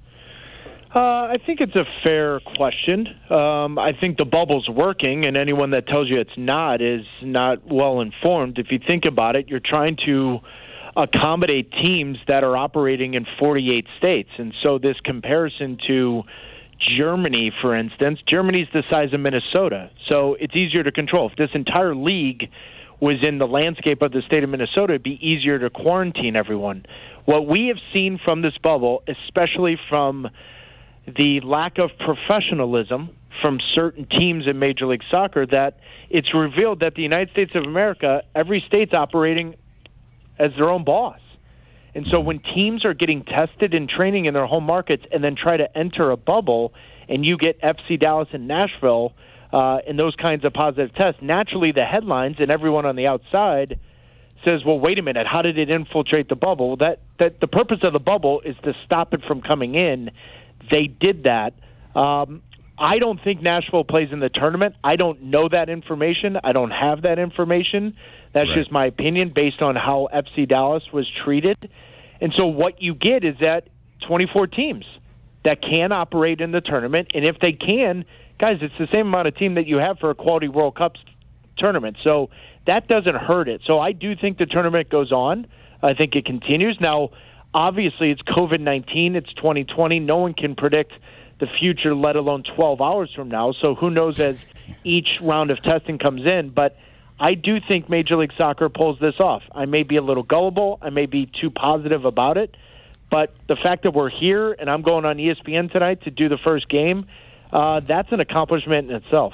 Uh, I think it's a fair question. Um, I think the bubble's working, and anyone that tells you it's not is not well informed. If you think about it, you're trying to accommodate teams that are operating in forty-eight states. And so this comparison to Germany, for instance, Germany's the size of Minnesota, so it's easier to control. If this entire league was in the landscape of the state of Minnesota, it'd be easier to quarantine everyone. What we have seen from this bubble, especially from the lack of professionalism from certain teams in Major League Soccer, that it's revealed that the United States of America, every state's operating as their own boss. And so when teams are getting tested in training in their home markets and then try to enter a bubble, and you get F C Dallas and Nashville uh, and those kinds of positive tests, naturally the headlines and everyone on the outside says, well, wait a minute, how did it infiltrate the bubble? Well, that, that the purpose of the bubble is to stop it from coming in. They did that. Um, I don't think Nashville plays in the tournament. I don't know that information. I don't have that information. That's right. Just my opinion based on how F C Dallas was treated. And so what you get is that twenty-four teams that can operate in the tournament. And if they can, guys, it's the same amount of team that you have for a Quality World Cup tournament. So that doesn't hurt it. So I do think the tournament goes on. I think it continues. Now, obviously, it's COVID nineteen. It's twenty twenty. No one can predict the future, let alone twelve hours from now. So who knows as each round of testing comes in. But I do think Major League Soccer pulls this off. I may be a little gullible. I may be too positive about it. But the fact that we're here and I'm going on E S P N tonight to do the first game, uh, that's an accomplishment in itself.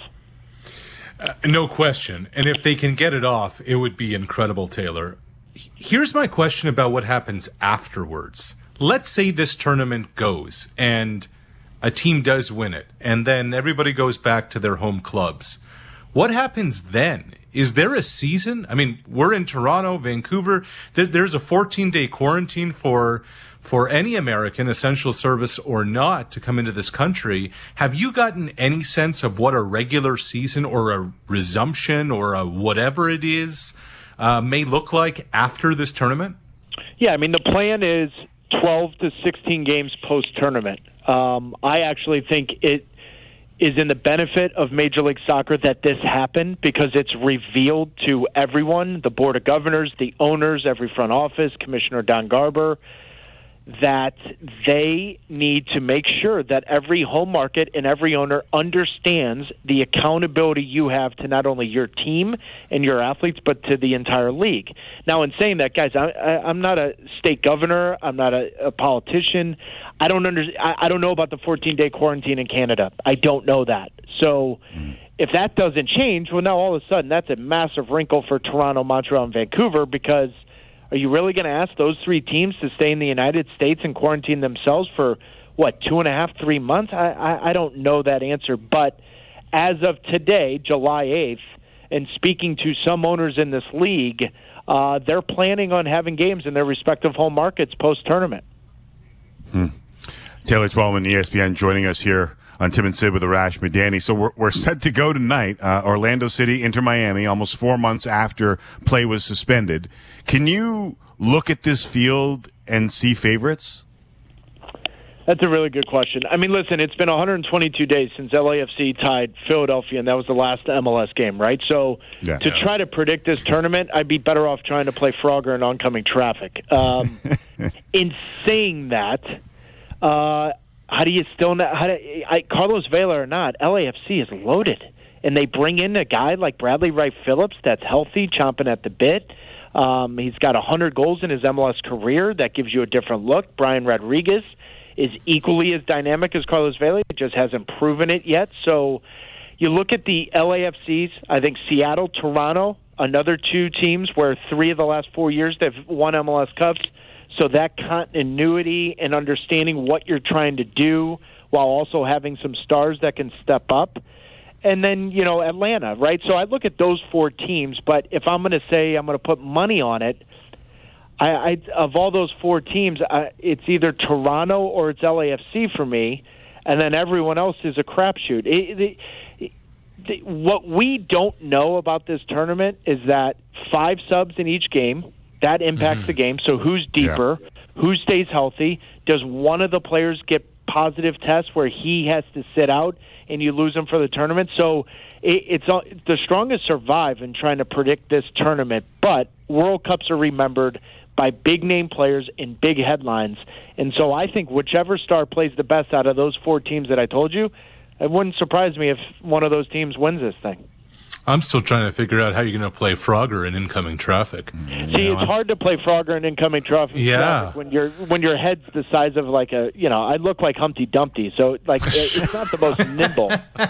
Uh, no question. And if they can get it off, it would be incredible, Taylor. Here's my question about what happens afterwards. Let's say this tournament goes and a team does win it, and then everybody goes back to their home clubs. What happens then? Is there a season? I mean, we're in Toronto, Vancouver. There, there's a fourteen-day quarantine for for any American, essential service or not, to come into this country. Have you gotten any sense of what a regular season or a resumption or a whatever it is Uh, may look like after this tournament? Yeah, I mean, the plan is twelve to sixteen games post-tournament. Um, I actually think it is in the benefit of Major League Soccer that this happened because it's revealed to everyone, the Board of Governors, the owners, every front office, Commissioner Don Garber, that they need to make sure that every home market and every owner understands the accountability you have to not only your team and your athletes, but to the entire league. Now, in saying that, guys, I, I, I'm not a state governor. I'm not a, a politician. I don't under, I, I don't know about the fourteen-day quarantine in Canada. I don't know that. So if that doesn't change, well, now all of a sudden that's a massive wrinkle for Toronto, Montreal, and Vancouver because are you really going to ask those three teams to stay in the United States and quarantine themselves for, what, two and a half, three months? I, I, I don't know that answer. But as of today, July eighth, and speaking to some owners in this league, uh, they're planning on having games in their respective home markets post-tournament. Hmm. Taylor Twellman, E S P N, joining us here on Tim and Sid with Arash Madani. So we're, we're set to go tonight. Uh, Orlando City, Inter Miami, almost four months after play was suspended. Can you look at this field and see favorites? That's a really good question. I mean, listen, it's been one hundred twenty-two days since L A F C tied Philadelphia, and that was the last M L S game, right? So yeah. to try to predict this tournament, I'd be better off trying to play Frogger in oncoming traffic. Um, in saying that, uh, how do you still not, how do, I, Carlos Vela or not, L A F C is loaded. And they bring in a guy like Bradley Wright Phillips that's healthy, chomping at the bit. Um, he's got one hundred goals in his M L S career. That gives you a different look. Brian Rodriguez is equally as dynamic as Carlos Vela. He just hasn't proven it yet. So you look at the L A F Cs, I think Seattle, Toronto, another two teams where three of the last four years they've won M L S Cups. So that continuity and understanding what you're trying to do while also having some stars that can step up. and then, you know, Atlanta, right? So I look at those four teams, but if I'm going to say I'm going to put money on it, I, I of all those four teams, I, it's either Toronto or it's L A F C for me, and then everyone else is a crapshoot. It, it, it, the, what we don't know about this tournament is that five subs in each game, that impacts mm-hmm. the game. So who's deeper? Yeah. Who stays healthy? Does one of the players get positive tests where he has to sit out and you lose him for the tournament? So it, it's all, the strongest survive in trying to predict this tournament. But World Cups are remembered by big-name players in big headlines. And so I think whichever star plays the best out of those four teams that I told you, it wouldn't surprise me if one of those teams wins this thing. I'm still trying to figure out how you're going to play Frogger in incoming traffic. See, it's hard to play Frogger in incoming traffic yeah. when your when your head's the size of like a, you know, I look like Humpty Dumpty, so like it's not the most nimble.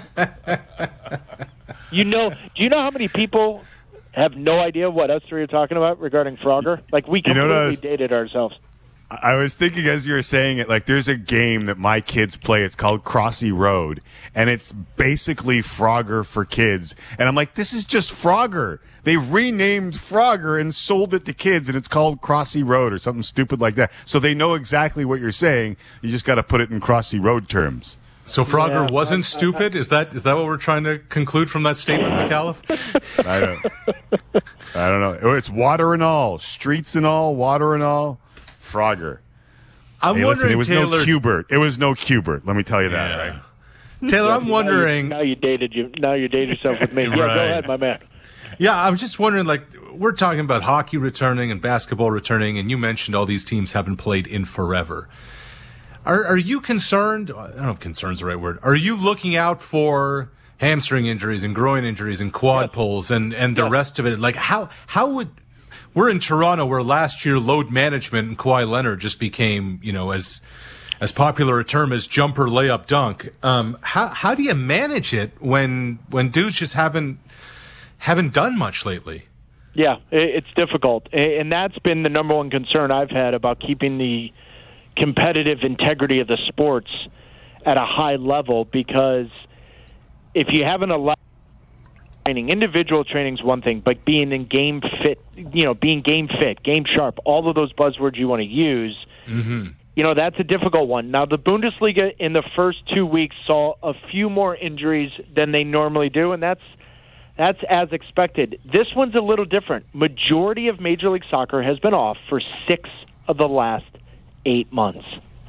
You know, do you know how many people have no idea what us three are talking about regarding Frogger? Like we completely you know was, dated ourselves. I was thinking as you were saying it, like there's a game that my kids play. It's called Crossy Road, and it's basically Frogger for kids. And I'm like, this is just Frogger. They renamed Frogger and sold it to kids, and it's called Crossy Road or something stupid like that. So they know exactly what you're saying. You just got to put it in Crossy Road terms. So Frogger yeah, wasn't I, stupid? I, I, is that is that what we're trying to conclude from that statement, McAuliffe? I don't. I don't know. It's water and all, streets and all, water and all. Frogger. I'm hey, wondering, listen, it was Taylor, no Cubert. It was no Cubert. Let me tell you that, yeah. right? Taylor, I'm wondering. Now you, now you dated you. Now you dated yourself with me. Yeah, right. Go ahead, my man. Yeah, I was just wondering. Like, we're talking about hockey returning and basketball returning, and you mentioned all these teams haven't played in forever. Are are you concerned? I don't know if concern's the right word. Are you looking out for hamstring injuries and groin injuries and quad yes. pulls and and the yes. rest of it? Like, how how would We're in Toronto, where last year load management and Kawhi Leonard just became, you know, as as popular a term as jumper, layup, dunk. Um, how how do you manage it when when dudes just haven't haven't done much lately? Yeah, it's difficult, and that's been the number one concern I've had about keeping the competitive integrity of the sports at a high level. Because if you haven't allowed training, individual training is one thing, but being in game fit, you know, being game fit, game sharp, all of those buzzwords you want to use, mm-hmm. you know, that's a difficult one. Now, the Bundesliga in the first two weeks saw a few more injuries than they normally do, and that's that's as expected. This one's a little different. Majority of Major League Soccer has been off for six of the last eight months.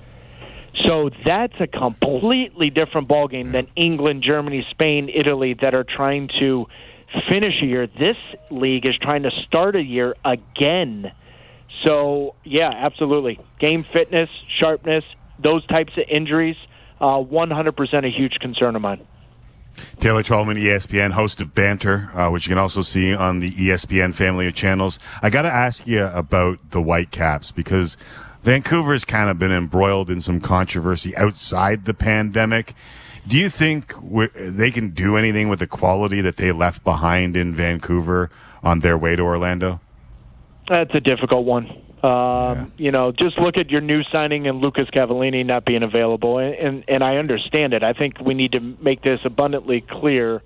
So that's a completely different ballgame than England, Germany, Spain, Italy that are trying to finish a year. This league is trying to start a year again. So, yeah, absolutely. Game fitness, sharpness, those types of injuries, uh, one hundred percent a huge concern of mine. Taylor Twellman, E S P N, host of Banter, uh, which you can also see on the E S P N family of channels. I got to ask you about the Whitecaps, because Vancouver's kind of been embroiled in some controversy outside the pandemic. Do you think w- they can do anything with the quality that they left behind in Vancouver on their way to Orlando? That's a difficult one. Um, yeah. You know, just look at your new signing and Lucas Cavallini not being available, and, and, and I understand it. I think we need to make this abundantly clear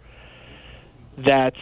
that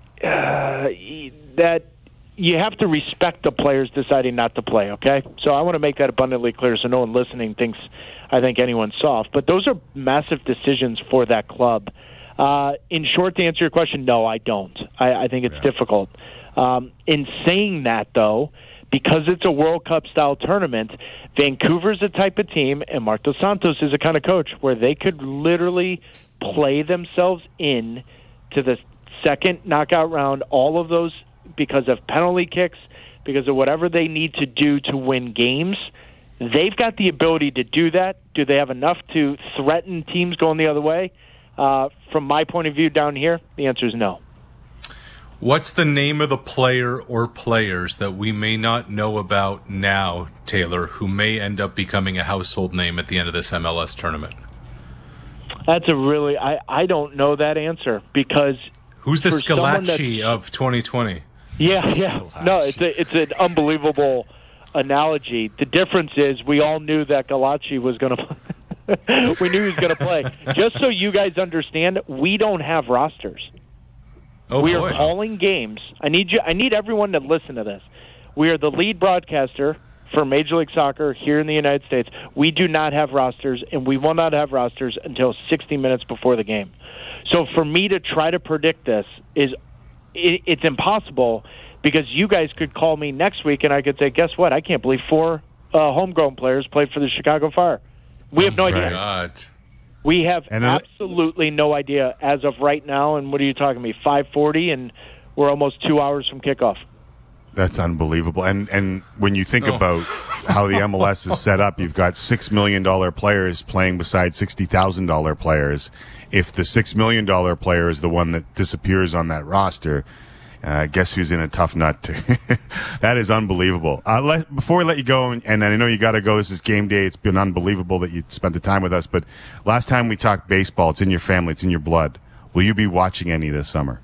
uh, that you have to respect the players deciding not to play, okay? So I want to make that abundantly clear so no one listening thinks I think anyone's soft. But those are massive decisions for that club. Uh, in short, to answer your question, no, I don't. I, I think it's yeah. difficult. Um, in saying that, though, because it's a World Cup-style tournament, Vancouver's the type of team, and Marc Dos Santos is a kind of coach where they could literally play themselves in to the second knockout round, all of those because of penalty kicks, because of whatever they need to do to win games. They've got the ability to do that. Do they have enough to threaten teams going the other way? Uh, from my point of view down here, the answer is no. What's the name of the player or players that we may not know about now, Taylor, who may end up becoming a household name at the end of this M L S tournament? That's a really, I, I don't know that answer, because who's the Scalacci of twenty twenty? Yeah, yeah. Scalacci. No, it's a, it's an unbelievable analogy. The difference is we all knew that Scalacci was going to we knew he was going to play. Just so you guys understand, we don't have rosters. Oh, we boy. are calling games. I need you. I need everyone to listen to this. We are the lead broadcaster for Major League Soccer here in the United States. We do not have rosters, and we will not have rosters until sixty minutes before the game. So for me to try to predict this is it, it's impossible, because you guys could call me next week and I could say, guess what? I can't believe four uh, homegrown players played for the Chicago Fire. We have no idea. God. We have And, uh, absolutely no idea as of right now. And what are you talking to me? five forty, and we're almost two hours from kickoff. That's unbelievable. And and when you think Oh. about how the M L S is set up, you've got six million dollars players playing beside sixty thousand dollars players. If the six million dollars player is the one that disappears on that roster, uh, guess who's in a tough nut? That is unbelievable. Uh, let, before we let you go, and, and I know you got to go, this is game day. It's been unbelievable that you spent the time with us. But last time we talked baseball, it's in your family, it's in your blood. Will you be watching any this summer?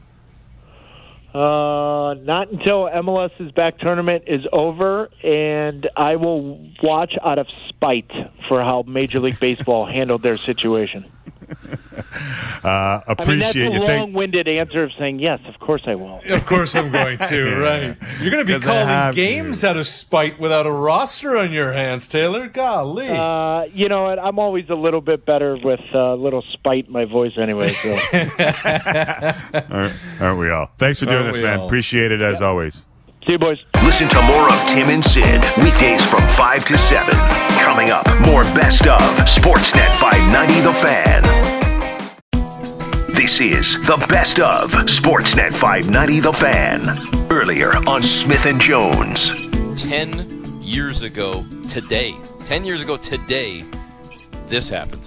Uh, not until MLS's back tournament is over, and I will watch out of spite for how Major League Baseball handled their situation. Uh, appreciate I mean, that's a you. Thank- long-winded answer of saying, yes, of course I will. Of course I'm going to, Yeah. right? You're going to be 'Cause I calling have games out of spite without a roster on your hands, Taylor. Golly. Uh, you know what? I'm always a little bit better with a uh, little spite in my voice anyway. So. aren't, aren't we all? Thanks for doing Aren't this, we man. all? Appreciate it as always. See you, boys. Listen to more of Tim and Sid weekdays from five to seven. Coming up, more best of Sportsnet five ninety The Fan. This is the best of Sportsnet five ninety The Fan. Earlier on Smith and Jones. Ten years ago today, ten years ago today, this happened.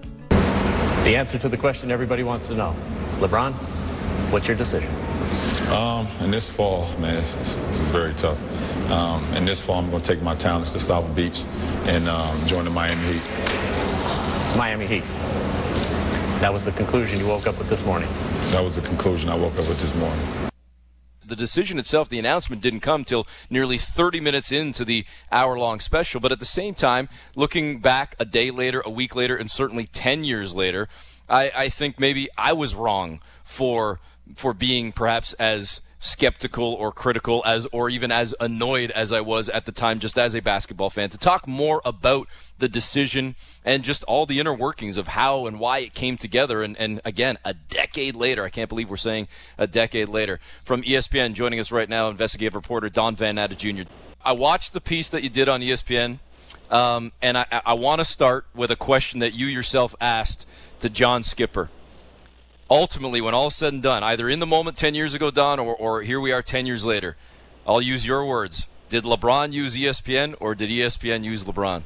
The answer to the question everybody wants to know. LeBron, what's your decision? Um, in this fall, man, it's, it's, it's very tough. Um, in this fall, I'm going to take my talents to South Beach and um, join the Miami Heat. Miami Heat. That was the conclusion you woke up with this morning. That was the conclusion I woke up with this morning. The decision itself, the announcement, didn't come till nearly thirty minutes into the hour-long special. But at the same time, looking back a day later, a week later, and certainly ten years later, I, I think maybe I was wrong for for being perhaps as skeptical or critical as or even as annoyed as I was at the time just as a basketball fan. To talk more about the decision and just all the inner workings of how and why it came together, and, and again, a decade later, I can't believe we're saying a decade later. From E S P N, joining us right now, investigative reporter Don Van Natta Junior I watched the piece that you did on E S P N, um, and I, I want to start with a question that you yourself asked to John Skipper. Ultimately, when all is said and done, either in the moment ten years ago, Don, or, or here we are ten years later, I'll use your words. Did LeBron use E S P N, or did E S P N use LeBron?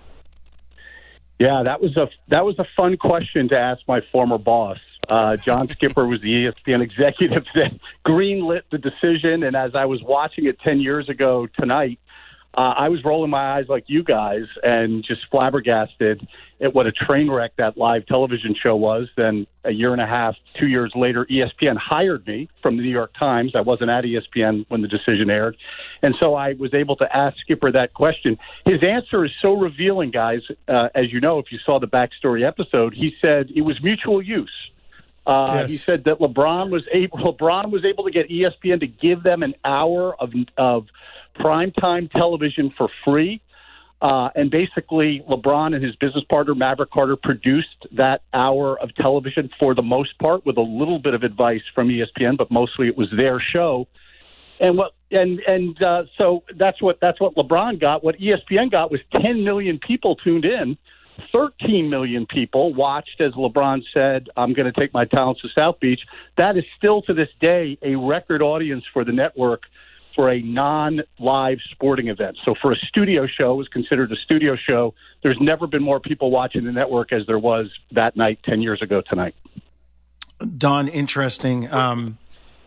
Yeah, that was a that was a fun question to ask my former boss. Uh, John Skipper was the E S P N executive that greenlit the decision, and as I was watching it ten years ago tonight, uh, I was rolling my eyes like you guys and just flabbergasted at what a train wreck that live television show was. Then a year and a half, two years later, E S P N hired me from the New York Times. I wasn't at E S P N when the decision aired. And so I was able to ask Skipper that question. His answer is so revealing, guys. Uh, as you know, if you saw the backstory episode, he said it was mutual use. Uh, Yes. He said that LeBron was able LeBron was able to get E S P N to give them an hour of of primetime television for free. Uh, and basically, LeBron and his business partner, Maverick Carter, produced that hour of television for the most part with a little bit of advice from E S P N, but mostly it was their show. And what and and uh, so that's what that's what LeBron got. What E S P N got was ten million people tuned in. thirteen million people watched as LeBron said, I'm going to take my talents to South Beach. That is still to this day a record audience for the network for a non-live sporting event. So for a studio show, it was considered a studio show. There's never been more people watching the network as there was that night ten years ago tonight. Don, interesting. Um,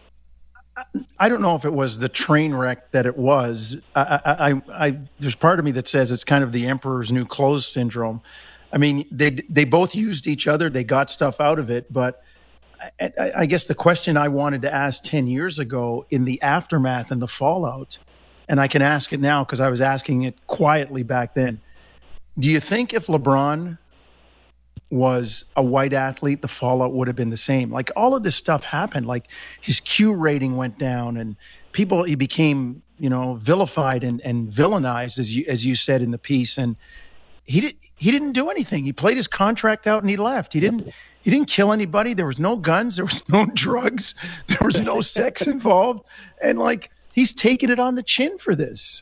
I don't know if it was the train wreck that it was. I, I, I, I, there's part of me that says it's kind of the emperor's new clothes syndrome. I mean, they they both used each other. They got stuff out of it. But I, I, I guess the question I wanted to ask ten years ago in the aftermath and the fallout, and I can ask it now because I was asking it quietly back then. Do you think if LeBron was a white athlete, the fallout would have been the same. Like all of this stuff happened. Like his Q rating went down, and people he became, you know, vilified and, and villainized, as you as you said in the piece. And he did he didn't do anything. He played his contract out and he left. He didn't he didn't kill anybody. There was no guns. There was no drugs. There was no sex involved. And like he's taking it on the chin for this.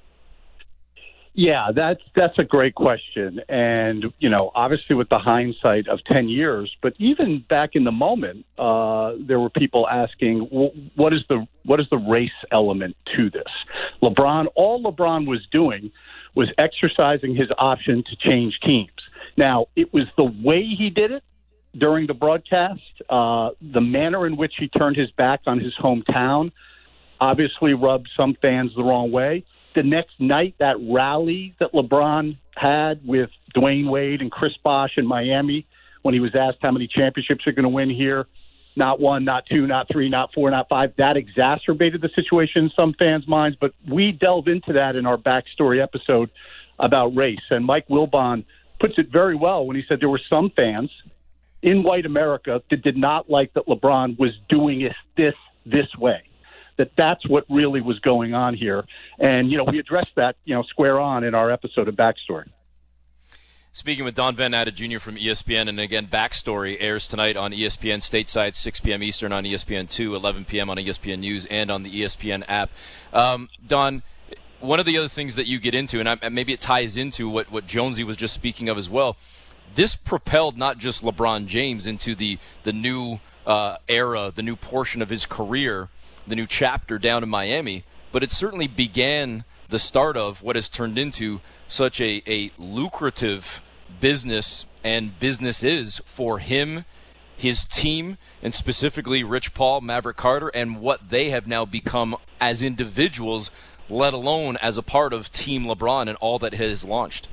Yeah, that's that's a great question. And, you know, obviously with the hindsight of ten years, but even back in the moment, uh, there were people asking, well, what is the what is the race element to this? LeBron, all LeBron was doing was exercising his option to change teams. Now, it was the way he did it during the broadcast, uh, the manner in which he turned his back on his hometown, obviously rubbed some fans the wrong way. The next night, that rally that LeBron had with Dwayne Wade and Chris Bosh in Miami when he was asked how many championships are going to win here, not one, not two, not three, not four, not five, that exacerbated the situation in some fans' minds. But we delve into that in our backstory episode about race. And Mike Wilbon puts it very well when he said there were some fans in white America that did not like that LeBron was doing it this this way. That that's what really was going on here. And, you know, we addressed that, you know, square on in our episode of Backstory. Speaking with Don Van Natta Junior from E S P N, and again, Backstory airs tonight on E S P N Stateside, six p.m. Eastern on E S P N two, eleven p.m. on E S P N News, and on the E S P N app. Um, Don, one of the other things that you get into, and I, maybe it ties into what, what Jonesy was just speaking of as well, this propelled not just LeBron James into the, the new uh, era, the new portion of his career, the new chapter down in Miami, but it certainly began the start of what has turned into such a, a lucrative business and business is for him, his team, and specifically Rich Paul, Maverick Carter, and what they have now become as individuals, let alone as a part of Team LeBron and all that has launched.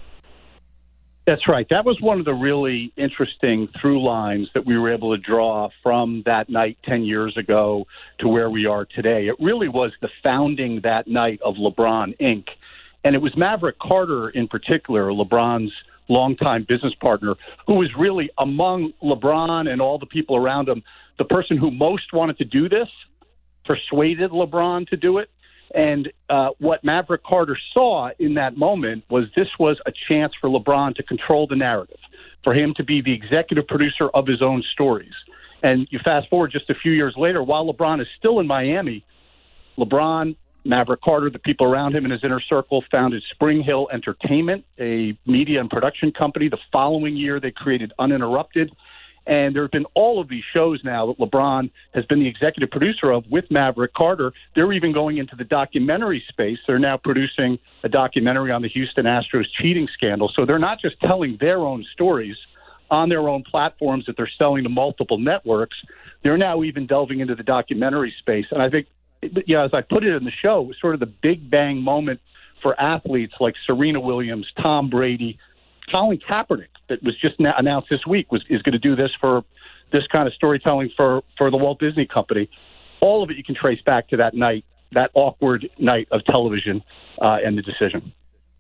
That's right. That was one of the really interesting through lines that we were able to draw from that night ten years ago to where we are today. It really was the founding that night of LeBron Incorporated. And it was Maverick Carter in particular, LeBron's longtime business partner, who was really among LeBron and all the people around him, the person who most wanted to do this, persuaded LeBron to do it. And uh, what Maverick Carter saw in that moment was this was a chance for LeBron to control the narrative, for him to be the executive producer of his own stories. And you fast forward just a few years later, while LeBron is still in Miami, LeBron, Maverick Carter, the people around him in his inner circle, founded Spring Hill Entertainment, a media and production company. The following year, they created Uninterrupted. And there have been all of these shows now that LeBron has been the executive producer of with Maverick Carter. They're even going into the documentary space. They're now producing a documentary on the Houston Astros cheating scandal. So they're not just telling their own stories on their own platforms that they're selling to multiple networks. They're now even delving into the documentary space. And I think, you know, as I put it in the show, it was sort of the big bang moment for athletes like Serena Williams, Tom Brady, Colin Kaepernick, that was just na- announced this week, was is going to do this for this kind of storytelling for, for the Walt Disney Company. All of it you can trace back to that night, that awkward night of television uh, and the decision.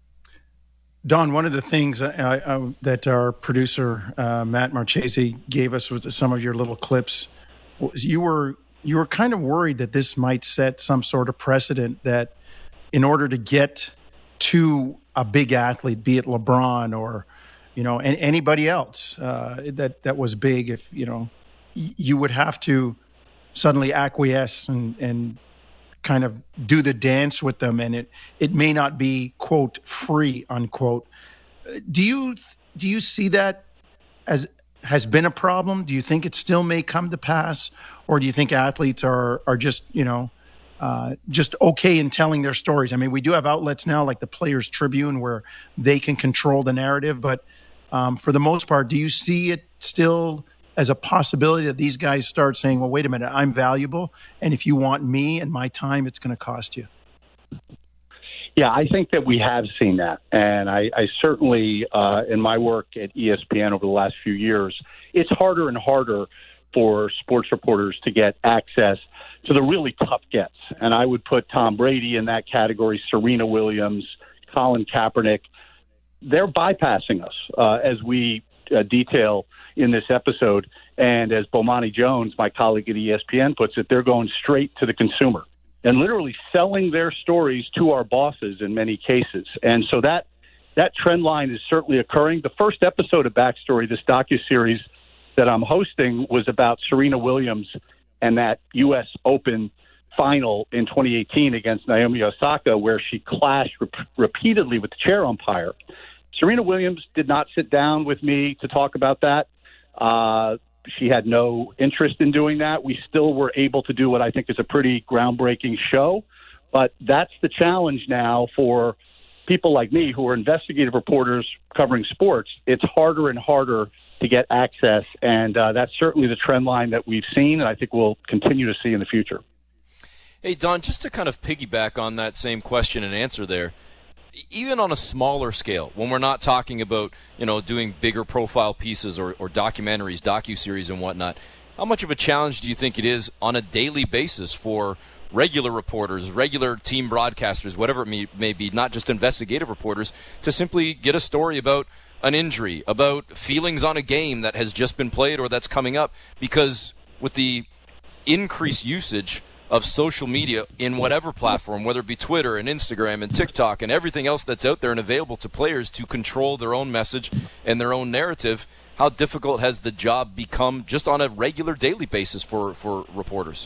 Don, one of the things uh, uh, that our producer, uh, Matt Marchese, gave us with some of your little clips was you were you were kind of worried that this might set some sort of precedent that in order to get to a big athlete, be it LeBron or, you know, and anybody else uh, that that was big, if you know, y- you would have to suddenly acquiesce and and kind of do the dance with them, and it it may not be quote free unquote. Do you do you see that as has been a problem? Do you think it still may come to pass, or do you think athletes are are just you know? Uh, just okay in telling their stories? I mean, we do have outlets now like the Players Tribune where they can control the narrative, but um, for the most part, do you see it still as a possibility that these guys start saying, well, wait a minute, I'm valuable, and if you want me and my time, it's going to cost you? Yeah, I think that we have seen that. And I, I certainly, uh, in my work at E S P N over the last few years, it's harder and harder for sports reporters to get access to the really tough gets. And I would put Tom Brady in that category, Serena Williams, Colin Kaepernick. They're bypassing us, uh, as we uh, detail in this episode. And as Bomani Jones, my colleague at E S P N, puts it, they're going straight to the consumer and literally selling their stories to our bosses in many cases. And so that that trend line is certainly occurring. The first episode of Backstory, this docuseries that I'm hosting, was about Serena Williams and that U S Open final in twenty eighteen against Naomi Osaka, where she clashed rep- repeatedly with the chair umpire. Serena Williams did not sit down with me to talk about that. Uh, she had no interest in doing that. We still were able to do what I think is a pretty groundbreaking show. But that's the challenge now for people like me who are investigative reporters covering sports. It's harder and harder to get access, and uh, that's certainly the trend line that we've seen, and I think we'll continue to see in the future. Hey, Don, just to kind of piggyback on that same question and answer there, even on a smaller scale, when we're not talking about, you know, doing bigger profile pieces or, or documentaries, docuseries and whatnot, how much of a challenge do you think it is on a daily basis for regular reporters, regular team broadcasters, whatever it may, may be, not just investigative reporters, to simply get a story about an injury, about feelings on a game that has just been played or that's coming up? Because with the increased usage of social media in whatever platform, whether it be Twitter and Instagram and TikTok and everything else that's out there and available to players to control their own message and their own narrative, how difficult has the job become just on a regular daily basis for, for reporters?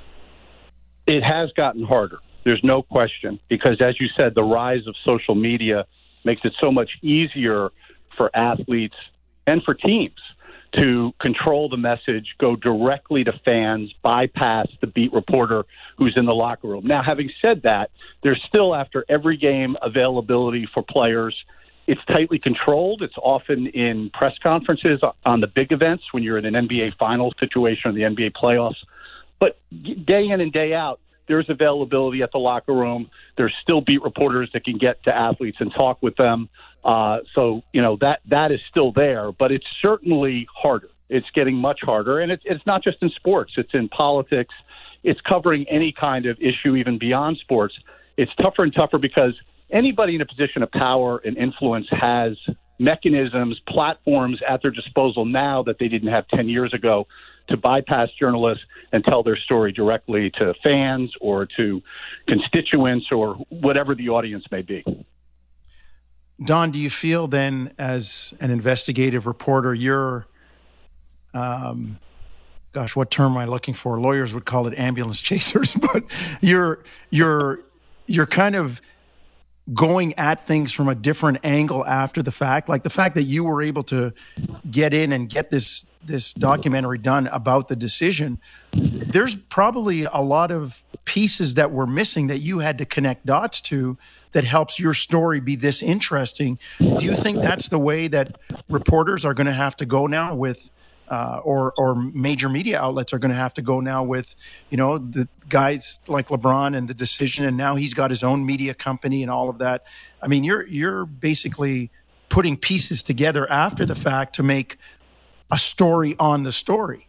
It has gotten harder. There's no question, because as you said, the rise of social media makes it so much easier for athletes and for teams to control the message, go directly to fans, bypass the beat reporter who's in the locker room. Now, having said that, there's still, after every game, availability for players. It's tightly controlled. It's often in press conferences on the big events when you're in an N B A Finals situation or the N B A playoffs. But day in and day out, there's availability at the locker room. There's still beat reporters that can get to athletes and talk with them. Uh, so, you know, that that is still there, but it's certainly harder. It's getting much harder. And it's, it's not just in sports. It's in politics. It's covering any kind of issue, even beyond sports. It's tougher and tougher because anybody in a position of power and influence has mechanisms, platforms at their disposal now that they didn't have ten years ago to bypass journalists and tell their story directly to fans or to constituents or whatever the audience may be. Don, do you feel then, as an investigative reporter, you're, um, gosh, what term am I looking for? Lawyers would call it ambulance chasers, but you're you're you're kind of going at things from a different angle after the fact, like the fact that you were able to get in and get this this documentary done about the decision. There's probably a lot of pieces that were missing that you had to connect dots to that helps your story be this interesting. Do you think that's the way that reporters are going to have to go now with, uh, or or major media outlets are going to have to go now with, you know, the guys like LeBron and the decision, and now he's got his own media company and all of that? I mean, you're you're basically putting pieces together after the fact to make a story on the story.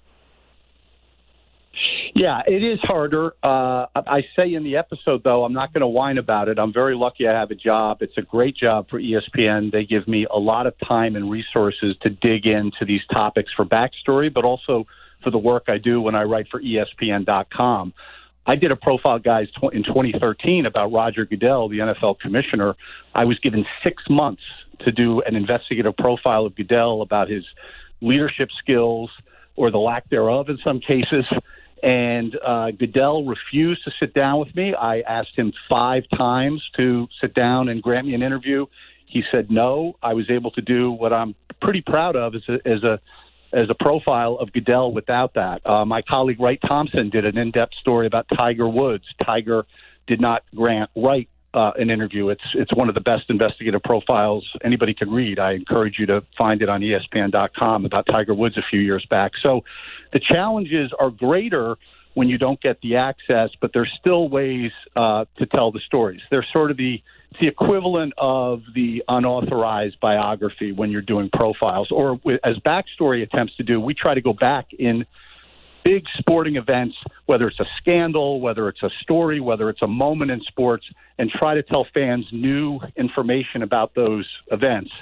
Yeah, it is harder. Uh, I say in the episode, though, I'm not going to whine about it. I'm very lucky I have a job. It's a great job for E S P N. They give me a lot of time and resources to dig into these topics for Backstory, but also for the work I do when I write for E S P N dot com. I did a profile, guys, in twenty thirteen about Roger Goodell, the N F L commissioner. I was given six months to do an investigative profile of Goodell about his leadership skills, or the lack thereof in some cases. And uh, Goodell refused to sit down with me. I asked him five times to sit down and grant me an interview. He said no. I was able to do what I'm pretty proud of as a as a, as a profile of Goodell without that. Uh, my colleague Wright Thompson did an in-depth story about Tiger Woods. Tiger did not grant Wright uh, an interview. It's it's one of the best investigative profiles anybody can read. I encourage you to find it on E S P N dot com about Tiger Woods a few years back. So the challenges are greater when you don't get the access, but there's still ways uh, to tell the stories. They're sort of the it's the equivalent of the unauthorized biography when you're doing profiles, or as Backstory attempts to do. We try to go back in big sporting events, whether it's a scandal, whether it's a story, whether it's a moment in sports, and try to tell fans new information about those events.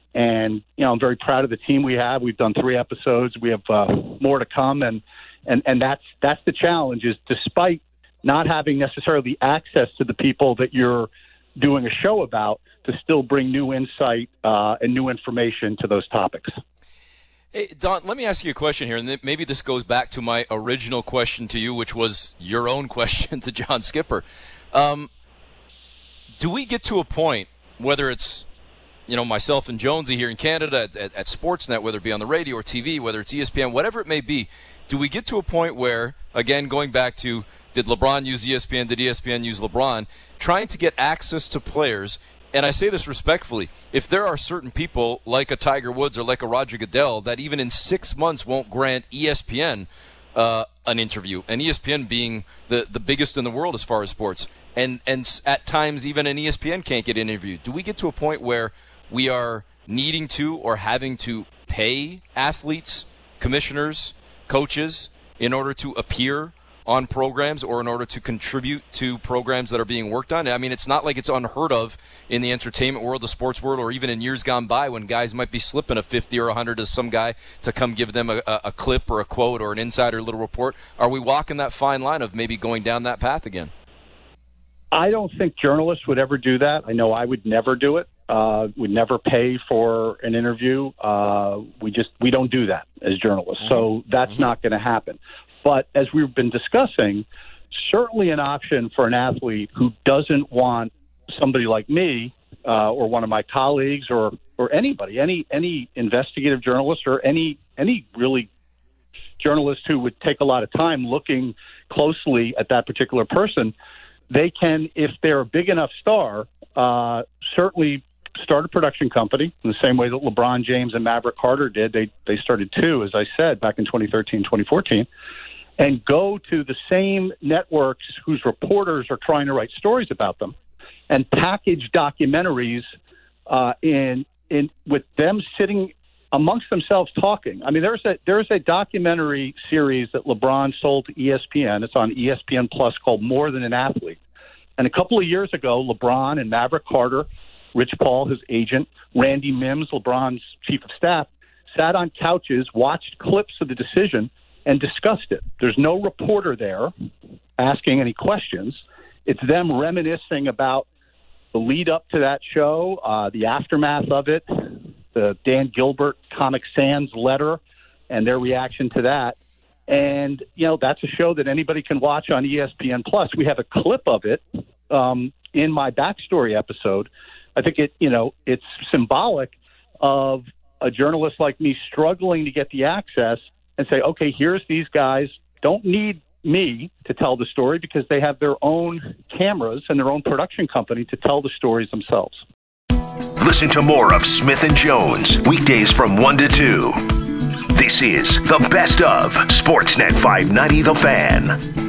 And, you know, I'm very proud of the team we have. We've done three episodes. We have uh, more to come. And, and, and that's, that's the challenge, is despite not having necessarily access to the people that you're doing a show about, to still bring new insight uh, and new information to those topics. Hey, Don, let me ask you a question here, and maybe this goes back to my original question to you, which was your own question to John Skipper. Um, do we get to a point, whether it's, you know, myself and Jonesy here in Canada at, at, at Sportsnet, whether it be on the radio or T V, whether it's E S P N, whatever it may be, do we get to a point where, again, going back to did LeBron use E S P N, did E S P N use LeBron, trying to get access to players? And I say this respectfully, if there are certain people like a Tiger Woods or like a Roger Goodell that even in six months won't grant E S P N uh, an interview, and E S P N being the, the biggest in the world as far as sports, and, and at times even an E S P N can't get an interview, do we get to a point where we are needing to or having to pay athletes, commissioners, coaches in order to appear on programs or in order to contribute to programs that are being worked on? I mean, it's not like it's unheard of in the entertainment world, the sports world, or even in years gone by when guys might be slipping a fifty or a hundred to some guy to come give them a, a clip or a quote or an insider little report. Are we walking that fine line of maybe going down that path again? I don't think journalists would ever do that. I know I would never do it. Uh, would never pay for an interview. Uh, we just we don't do that as journalists. Mm-hmm. So that's mm-hmm. not going to happen. But as we've been discussing, certainly an option for an athlete who doesn't want somebody like me uh, or one of my colleagues or or anybody, any any investigative journalist or any any really journalist who would take a lot of time looking closely at that particular person, they can, if they're a big enough star, uh, certainly start a production company in the same way that LeBron James and Maverick Carter did. They they started two, as I said, back in twenty thirteen, twenty fourteen, and go to the same networks whose reporters are trying to write stories about them and package documentaries uh, in in with them sitting amongst themselves talking. I mean, there's a there's a documentary series that LeBron sold to E S P N. It's on E S P N Plus called More Than an Athlete. And a couple of years ago, LeBron and Maverick Carter, Rich Paul, his agent, Randy Mims, LeBron's chief of staff, sat on couches, watched clips of the decision, and discussed it. There's no reporter there asking any questions. It's them reminiscing about the lead up to that show, uh, the aftermath of it, the Dan Gilbert Comic Sans letter, and their reaction to that. And, you know, that's a show that anybody can watch on E S P N Plus. We have a clip of it um, in my backstory episode. I think it, you know, it's symbolic of a journalist like me struggling to get the access and say, okay, here's these guys, don't need me to tell the story because they have their own cameras and their own production company to tell the stories themselves. Listen to more of Smith and Jones weekdays from one to two. This is the best of Sportsnet five ninety The Fan.